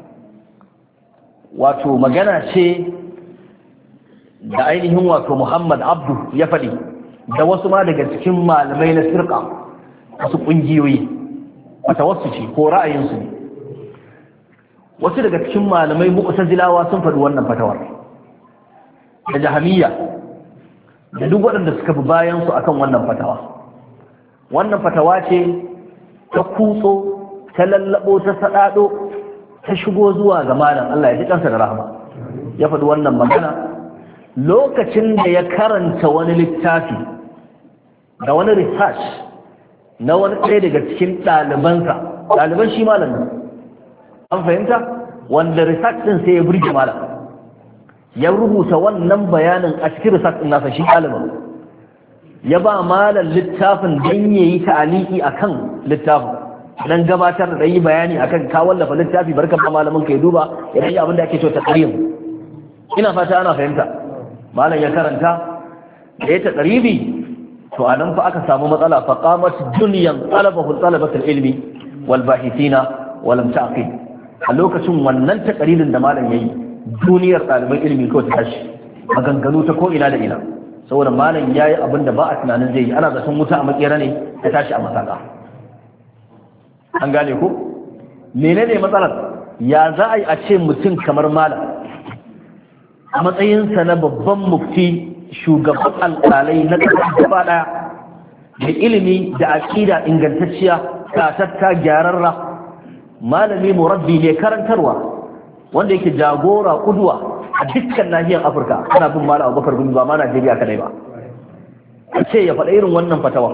wato magana ce da ainihin wato Muhammad Abdu ya faɗi da wasu ma daga cikin malamai na firqa wasu ƙungiyoyi wata wasu ce ko ra'ayinsu ne. Wasu daga cikin malamai mu'tazilawa sun faɗi wannan fatawar da jahamiyya da duk waɗanda suka bi bayan su akan wannan fatawa. Wannan fatawa ce ta kutso ta lallabo ta sadado ta shigo zuwa ga malam Allah ya ji kansa da rahama. Ya faɗi wannan magana lokacin da ya karanta wani littafi da wani research na wani ɗaya daga cikin ɗaliban shi malam nan an fahimta wanda research ɗin sai ya burge malam ya rubuta wannan bayanin a cikin research ɗin nasa shi ɗaliban ya ba malam littafin don ya yi ta'aliki a kan littafin don gabatar da yi bayani a kan ka wallafa littafi barkan ba malamin ka ya duba ya yi abin da ake cewa taqrib. Ina fata ana fahimta malam ya karanta da ya taqribi to anan fa aka samu matsala fa qamat dunyan talabatul ilmi wal bahithina wal mutaqid. A lokacin wannan taqririn da malam yayi duniyar ɗaliban ilimi ko ta tashi maganganu ta ko ina da ina saboda malam yayi abin da ba a tunanin zai yi ana zaton wuta a makera ne ta tashi a masaka. An gane ko menene matsalar ya za a yi a ce mutum kamar malam a matsayinsa na babban mufti shugaban alƙalai na ƙasar gaba ɗaya da ilimi da aƙida ingantacciya tatta gyararra malami murabbi ne karantarwa wanda yake jagora kuduwa a dukkan nahiyar Afirka ana bin malam Abubakar Gumi ba ma Najeriya kadai ba. A ce ya faɗa irin wannan fatawa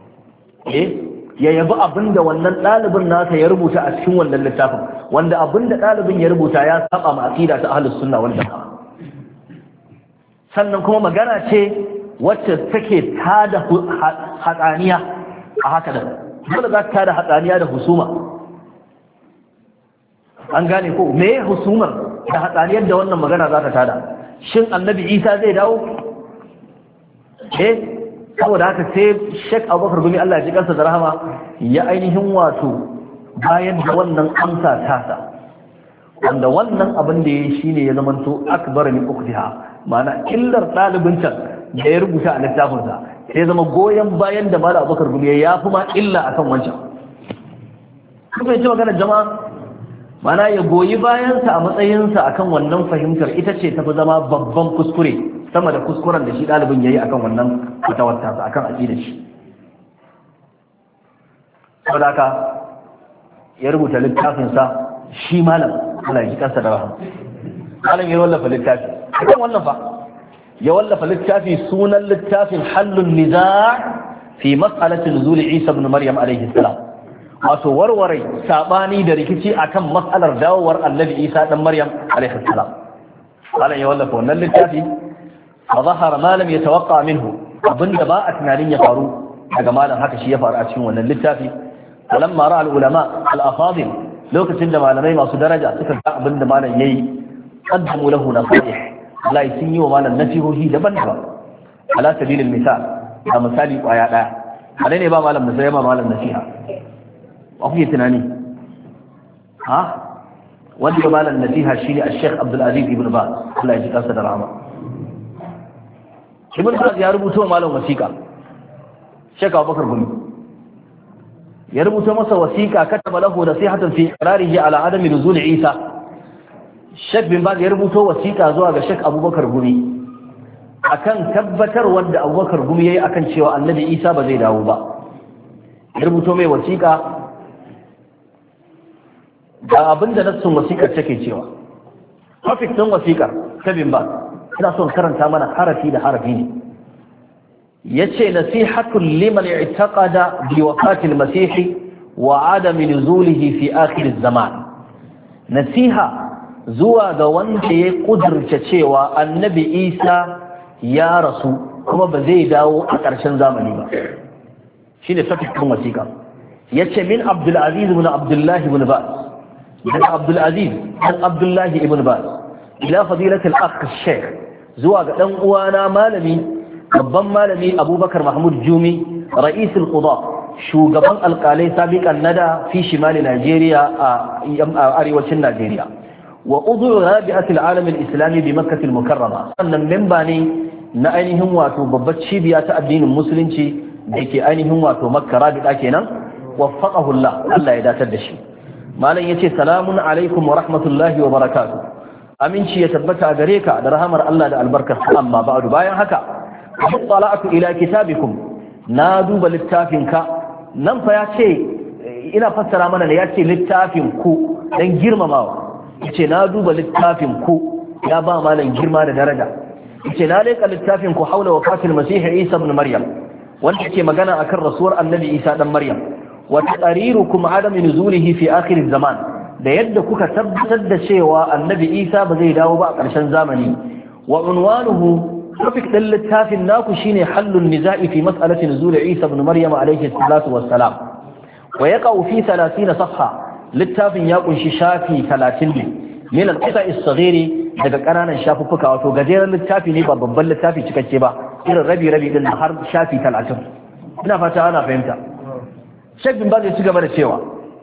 ya yabi abinda wannan ɗalibin nasa ya rubuta a cikin wannan littafin wanda abinda ɗalibin ya rubuta ya saba ma aqida ta ahlus sunna wal jamaa. Sannan kuma magana ce wacce take tada hatsaniya a haka da dole za ta tada hatsaniya da husuma. An gane ko me husumar da hatsaniyar da wannan magana za ta tada? Shin Annabi Isa zai dawo? Saboda haka sai Sheikh Abubakar Gumi Allah ya ji kansa da rahama ya ainihin wato bayan da wannan amsa tasa wanda wannan abin da yayi shine ya zamanto akbar min ukhtiha, ma'ana illar ɗalibin can da ya rubuta a littafinsa sai zama goyon bayan da Malam Abubakar Gumi ya fi ma illa akan wancan. Kuma ya ce magana jama'a mana ya goyi bayansa a matsayinsa akan wannan fahimtar ita ce tafi zama babban kuskure sama da kuskuren da shi ɗalibin ya yi akan wannan fatawarta akan aƙidar shi. Saboda haka ya rubuta littafinsa shi malam Allah ya ji kansa da rahama. Malam ya wallafa littafi akan wannan fa ya wallafa littafi sunan littafin hallun niza' fi mas'alati nuzul Isa ibn Maryam alayhi salam, wato warware sabani da rikici akan mas'alar dawowar Annabi Isa dan Maryam alayhi salam. Malam ya wallafa wannan littafi fa zahara ma lam yatawaqqa minhu, abinda ba a tunanin ya faru daga malam haka shi ya faru a cikin wannan littafi. Walamma ra'a al-ulama al-afadil, lokacin da malamai masu daraja suka ga abinda malam yayi qaddamu lahu nasih, Allah sun yi wa malam nasihohi daban-daban ala sabilil misal, da misali kwaya daya halai ne ba malam musaya ba malam nasiha wa kuke tunani wanda ba malam nasiha shine al-Sheikh Abdul Aziz ibn Baz Allah ya ji kansa da rahama. Ibn Baz ya rubuta wa malam wasiqa, Sheikh Abubakar Gumi ya rubuta masa wasiqa, kataba lahu nasihatan fi iqrarihi ala adami nuzul Isa. Sheikh bin Baz ya rubuta wasiqa zuwa ga Sheikh Abubakar Gumi akan tabbatar wanda Abubakar Gumi yayi akan cewa Annabi Isa ba zai dawo ba. Ya rubuta mai wasiqa da abinda nassun wasiqar take cewa. Topic din wasiqar ta bin Baz ina son karanta mana harafi da harafi ne. Yace nasihatul liman i'taqada bi wafatil masih wa adami nuzulihi fi akhir az-zaman. Nasiha zuwa ga wanda ya kudurce cewa annabi Isa ya rasu kuma ba zai dawo a ƙarshen zamani ba. Shine tafikin wasiƙa. Yace min Abdul Aziz ibn Abdullah ibn Baz, daga Abdul Aziz dan Abdullah ibn Baz ila fadilatul akh Sheikh, zuwa ga dan uwana malami, babban malami Abubakar Mahmud Jumi, ra'isul qada, shugaban alƙalai sabiqan nada fi shimali Najeriya a arewacin Najeriya, wa udhu rabi'atul alam al-islami bi Makkah al-Mukarrama, sannan memba ne na ainihin wato babbar cibiya ta addinin musulunci da ke ainihin wato Makka rabi'a kenan, waffaqahu Allah ya datar da shi. Malam yace salamun alaikum wa rahmatullahi wa barakatuh, aminci ya tabbata a gare ka da rahamar Allah da albarkar sa. Amma ba'du, bayan haka tala'atu ila kitabikum, na duba littafinka. Nan fa ya ce, ina fassara mana ne, ya ce littafin ku dan girmamawa, yace na duba littafin ku, ya ba malam girma da daraja. Yace na leka littafin ku haula wafatil masih Isa ibn Maryam, wanda yake magana akan rasuwar annabi Isa dan Maryam, wa taqrirukum adam nuzulihi fi akhir zaman, da yadda kuka tabbatar da cewa annabi Isa ba zai dawo ba a ƙarshen zamani. Wa unwanuhu, topic din littafin naku shine hallun niza'i fi mas'alati nuzul Isa ibn Maryam alayhi salatu wassalam, wa yaqa'u fi 30 safha. Littafin ya kunshi shafi 30 ne min al-qita'i as-saghiri, daga ƙananan shafuffuka, wato gajeren littafi ne ba babban littafi cikakke ba, irin rabi din har shafi 30. Ina fata ana fahimta. Sheikh bin Baz ya ci gaba da cewa,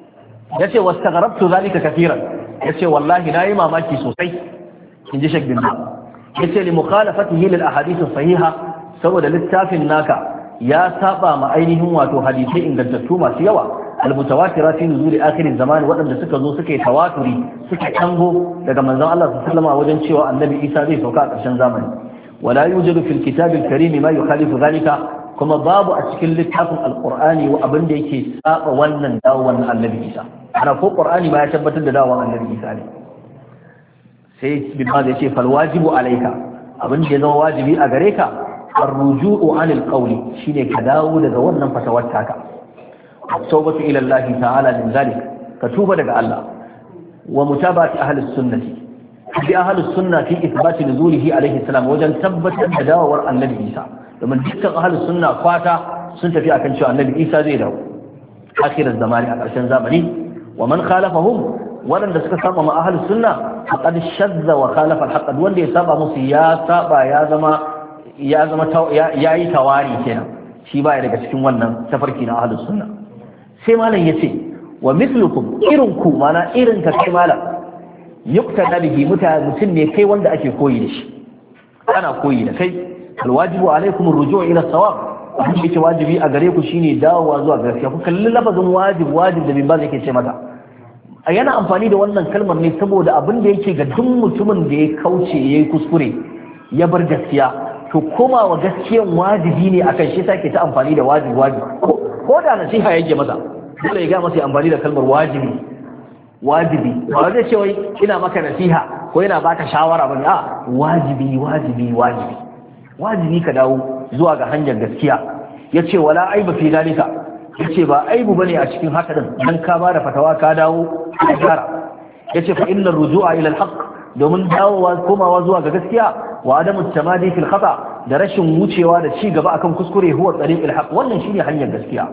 yace wastagharabtu zalika kafiran, yace wallahi nayi mamaki sosai, inji Sheikh bin Baz. Yace li mukhalafatihi lil ahadith sahiha, saboda littafin naka ya saba ma ainihin wato hadisi ingantattu masu yawa, al-mutawatira fi nuzuli akhir zaman, waɗanda suka zo suka yi tawaturi, suka tango daga manzon Allah sallallahu alaihi wasallam wajen cewa annabi Isa zai sauka a ƙarshen zamani. Wala yujadu fil kitabil karim ma yukhalifu zalika, kuma babu a cikin littafin alqur'ani wa abin da yake saba wannan dawon annabi Isa. Ana ko qur'ani ma ya tabbatar da dawon annabi Isa ne. Sai bin Baz ya ce fal wajibu alayka, abin da ya zama wajibi a gare ka ar-ruju'u 'anil qawli, shine ka dawo daga wannan fatawar taka. Tawbatu ila Allah ta'ala min zalik, ka tuba daga Allah, wa mutabati ahli sunnati, bi ahli sunnati ithbati nuzulihi alayhi salam, wajen tabbatar da dawowar annabi Isa, domin dukkan ahli sunna kwata sun tafi akan cewa annabi Isa zai dawo akhirar zamani, a ƙarshen zamani. Wa man khalafahum, waɗanda suka saba ma ahli sunna faqad shadda wa khalafa al-haqq, wanda ya saba musu ya saba ya yi tawari kenan, shi baya daga cikin wannan tafarki na ahli sunna. Sai malam yace wa mithlukum, irin ku, mana irin ka kai malam, yuktada bihi, mutum ne kai wanda ake koyi da shi, ana koyi da kai. Alwajibu alaikum ar-ruju' ila as-sawab, abin da yake wajibi a gare ku shine dawowa zuwa gaskiya. Ku kalli lafazin wajib da bin Baz yake ce mata, yana amfani da wannan kalmar ne saboda abin da yake ga duk mutumin da ya kauce yayi kuskure ya bar gaskiya, to komawa gaskiyan wajibi ne akan shi, sake ta amfani da wajibi ko da nasiha yake masa, dole ya ga masa amfani da kalmar wajibi. Ba zai ce wai ina maka nasiha ko ina baka shawara bane, a wajibi ka dawo zuwa ga hanyar gaskiya. Yace wala aiba fi dalika, yace ba aibu bane a cikin haka din, dan ka bada fatawa ka dawo ka gyara. Yace fa inna rujua ila al-haq, domin dawowa komawa zuwa ga gaskiya, wa adamu tamadi fil khata, da rashin wucewa da ci gaba akan kuskure, huwa tariqul haq, wannan shine hanyar gaskiya.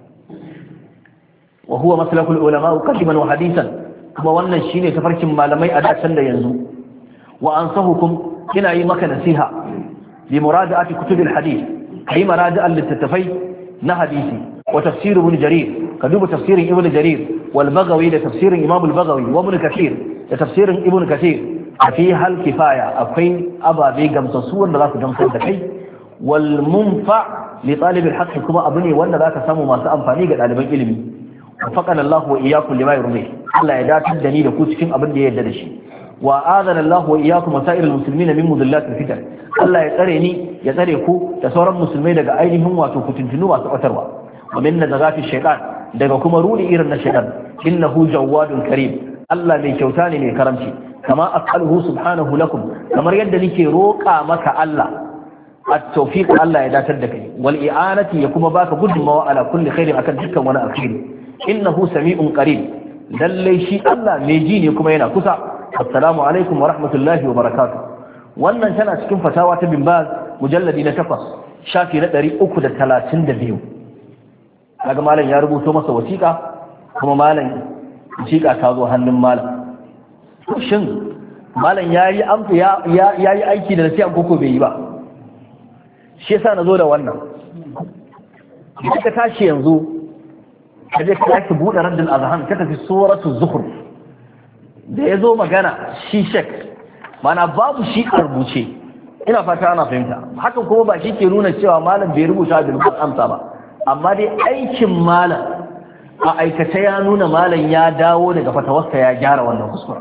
Wa huwa maslakul ulama qadiman wa hadisan, kuma wannan shine tafarkin malamai a da can da yanzu. Wa ansahukum, ina yi maka nasiha bi murada'ati kutubil hadith, kai murada'an littattafai na hadisi, wa tafsir ibn jarir, ka duba tafsirin ibn jarir, wal baghawi, da tafsirin imam al-baghawi, wa ibn kathir, da tafsirin ibn kathir. fi hal kifaya, akwai ababe gamsassu wanda za su gamsar da kai, wal munfa li talib al-haqq, kuma abu ne wanda zaka samu masu amfani ga ɗaliban ilimi. wafaqana Allah wa iyyakum lima yurdi, Allah ya dace da ni da ku cikin abin da ya yarda da shi. wa adana Allah wa iyyakum wasa'ir al-muslimin min mudillat al-fitan, Allah ya tsare ni ya tsare ku da sauran musulmai daga ainihin wato kutuntunu masu batarwa. wa min nazagati shaytan, daga kuma rudi irin na shaytan. innahu jawadun karim, Allah mai kyauta ne mai karamci. kama as'aluhu subhanahu lakum, kamar yadda nake roƙa maka Allah at-tawfiq, Allah ya datar da kai, wal i'anati, ya kuma baka gudunmawa ala kulli khairin, akan dukkan wani alkhairi. innahu sami'un qarib, lallai shi Allah mai ji ne kuma yana kusa. assalamu alaikum wa rahmatullahi wa barakatuh. Wannan tana cikin fatawa ta bin Baz mujalladi na 8 shafi na 332. kaga malam ya rubuto masa wasiƙa kuma malam wasiƙa ta zo hannun malam. Shin malam yayi aiki da nasiha ko bai yi ba? Shi yasa nazo da wannan. Ka tashi yanzu ka je ka tashi buɗe raddul azhan ka tafi suratul zukhruf da yazo magana shi shek mana babu shi a rubuce, ina fata ana fahimta. Hakan kuma ba shi ke nuna cewa malam bai rubuta bil amsa ba, amma dai aikin malam a aikata ya nuna malam ya dawo daga fatawarsa ya gyara wannan kuskure.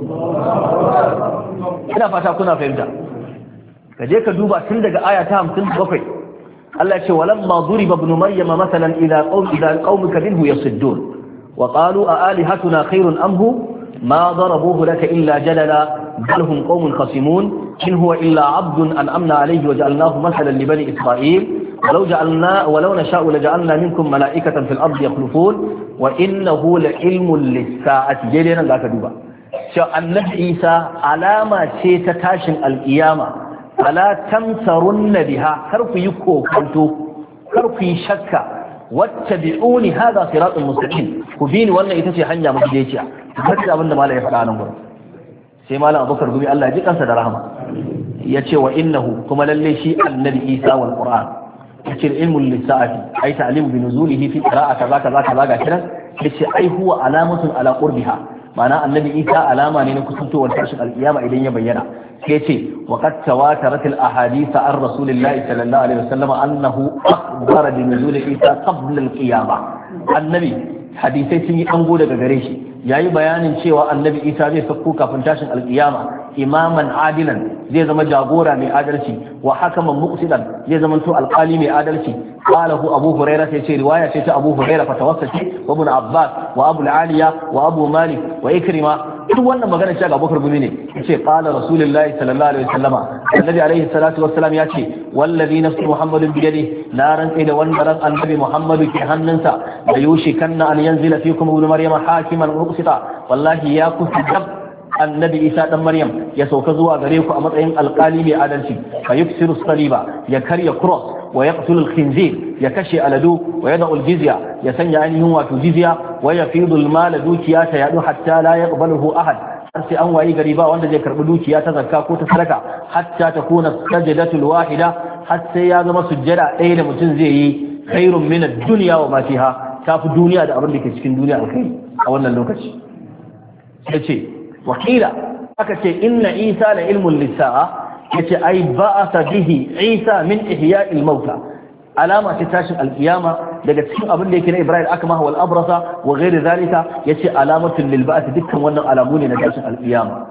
Ina fata kuna fahimta. Ka je ka duba tun daga aya ta 57. Allah ya ce walamma duriba ibn maryama masalan ila qaumika minhu yasuddun wa qalu a alihatuna khairun am hu ma darabuhu laka illa jalala bal hum qaumun khasimun in huwa illa 'abdun an'amna alayhi wa ja'alnahu masalan li bani isra'il ولو نشاء لجعلنا منكم ملائكة في الأرض يخلفون وإنه لعلم للساعة جيلنا ذاك دوبا شو النبي عيسى علامة تاشن القيامة فلا تمترن بها كرف يكو كنتو كرف شكا واتبعوني هذا صراط المستقيم كبيني وانا يتسي حنجا مجديتيا فكذا abinda mala ya faɗa nan gurin sai malam Abubakar gumi Allah ya ji kansa da rahama yace wa innahu kuma lalle shi annabi Isa wal Qur'an yace ilmul lisa'ati ay ta'lim bi nuzulihi fi qira'a kaza ga kiran yace ai huwa alamatun ala qurbiha ma'ana annabi Isa alama ne na kusantowar tashin alkiyama idan ya bayyana sai yace wa qad tawatarat al ahadith an rasulillahi sallallahu alaihi wasallam annahu akhbara bi nuzul Isa qabla al qiyamah annabi hadisai sun yi dango daga gare shi yayi bayanin cewa annabi Isa zai sauko kafin tashin alkiyama imaman adilan zai zama jagora mai adalci wa hakaman muqsidan zai zama to alqali mai adalci qalahu abu hurairah sai ce riwaya ce ta abu hurairah fatawassati wa ibn abbas wa abu aliya wa abu malik wa ikrima duk wannan magana ce ga abubakar gumi ne yace qala rasulullahi sallallahu alaihi wasallama annabi alaihi salatu wassalam yace wallazi nafsu muhammadin bi yadihi la ran da wanda ran annabi muhammadu ke hannunsa da yushi kanna an yanzila fikum ibn maryama hakiman muqsita wallahi ya kusa annabi isa dan maryam ya sauka zuwa gare ku a matsayin alƙali mai adalci fa yuksiru saliba ya karya cross wa yaqtulu al-khinzir ya kashe aladu wa yad'u al-jizya ya sanya ainihin wato jizya wa yafidu al-mala dukiya ta yadu hatta la yaqbaluhu ahad har sai an wayi gari ba wanda zai karbi dukiya ta zakka ko ta sadaka hatta takuna sajdatu al-wahida har sai ya zama sujjada ɗaya da mutum zai yi khairun min ad-dunya wa ma fiha tafi duniya da abin da ke cikin duniya alkhairi a wannan lokaci yace wakila aka ce inna isa la ilmun lissa'a yace ai ba'atha bihi isa min ihya'il mauta alama ce tashin alkiyama daga cikin abin da yake na ibrahim akmah wal abrasa wa ghairi zalika yace alamatun lil ba'th dukkan wannan alamu ne na tashin alkiyama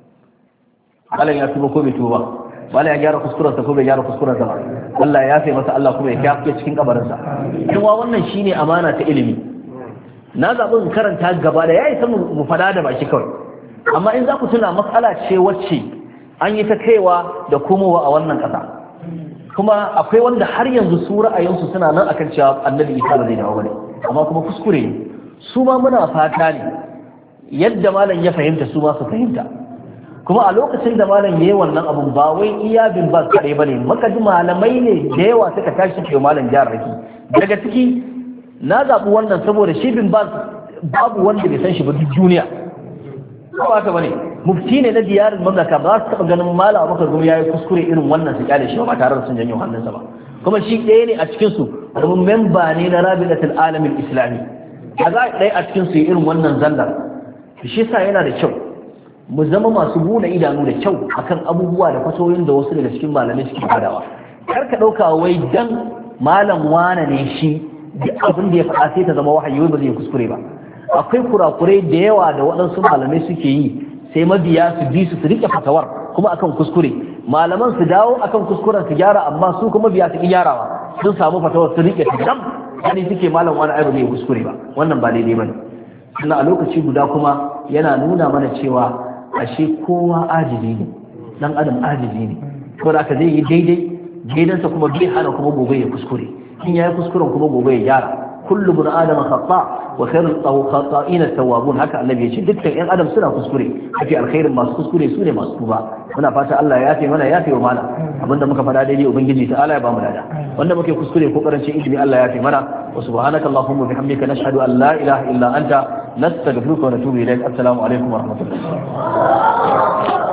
malan ya tuba ko bai tuba malan ya gyara kuskuren sa ko bai gyara kuskuren sa Allah ya yafe masa Allah kuma ya kafe cikin kabarin sa kuma wannan shine amana ta ilimi na zaɓi in karanta gaba da yayi san mu fada da baki kawai amma in za ku tuna matsala ce wacce an yi ta kaiwa da komowa a wannan ƙasa kuma akwai wanda har yanzu su ra'ayinsu suna nan akan cewa annabi isa ba zai dawo bane amma kuma kuskure ne su ma muna fata ne yadda malam ya fahimta su ma su fahimta kuma a lokacin da malam yayi wannan abun ba wai iya bin ba kadai bane maka ji malamai ne da yawa suka tashi ke malam jarraki daga ciki na zaɓi wannan saboda shi bin ba babu wanda bai san shi ba duk duniya ko haka bane mufti ne na diyarin mamlaka ba su taba ganin malam Abubakar gumi yayi kuskure irin wannan su kyale shi ba tare da sun janyo hannunsa ba kuma shi ɗaya ne a cikin su domin memba ne na Rabi'atul Alamin Islami kaza ɗaya a cikin su irin wannan zallar shi yasa yana da kyau mu zama masu buɗe idanu da kyau akan abubuwa da fatoyin da wasu daga cikin malamai suke badawa kar ka ɗauka wai dan malam wane ne shi duk abin da ya faɗa sai ta zama wahayi wai ba zai kuskure ba akwai kurakurai da yawa da waɗansu malamai suke yi sai mabiya su bi su rike fatawar kuma akan kuskure malaman su dawo akan kuskuren su gyara amma su kuma biya su ki gyarawa sun samu fatawar su rike su dam yani suke malam wani aibu bai kuskure ba wannan ba daidai bane sannan a lokaci guda kuma yana nuna mana cewa ashe kowa ajizi ne dan adam ajizi ne to da zai yi daidai daidansa kuma bai hana kuma gobe ya kuskure in yayi kuskuren kuma gobe ya gyara kullu ibn adam khata wa khairul khata'in at-tawwabun haka annabi yace dukkan yan adam suna kuskure kafi alkhairin masu kuskure su ne masu tuba muna fata Allah ya yafe mana ya yafe wa mala abinda muka fada daidai ubangiji ta Allah ya ba mu dada wanda muke kuskure ko karancin ilimi Allah ya yafe mana wa subhanaka allahumma bihamdika nashhadu an la ilaha illa anta nastaghfiruka wa natubu ilaik assalamu alaikum wa rahmatullahi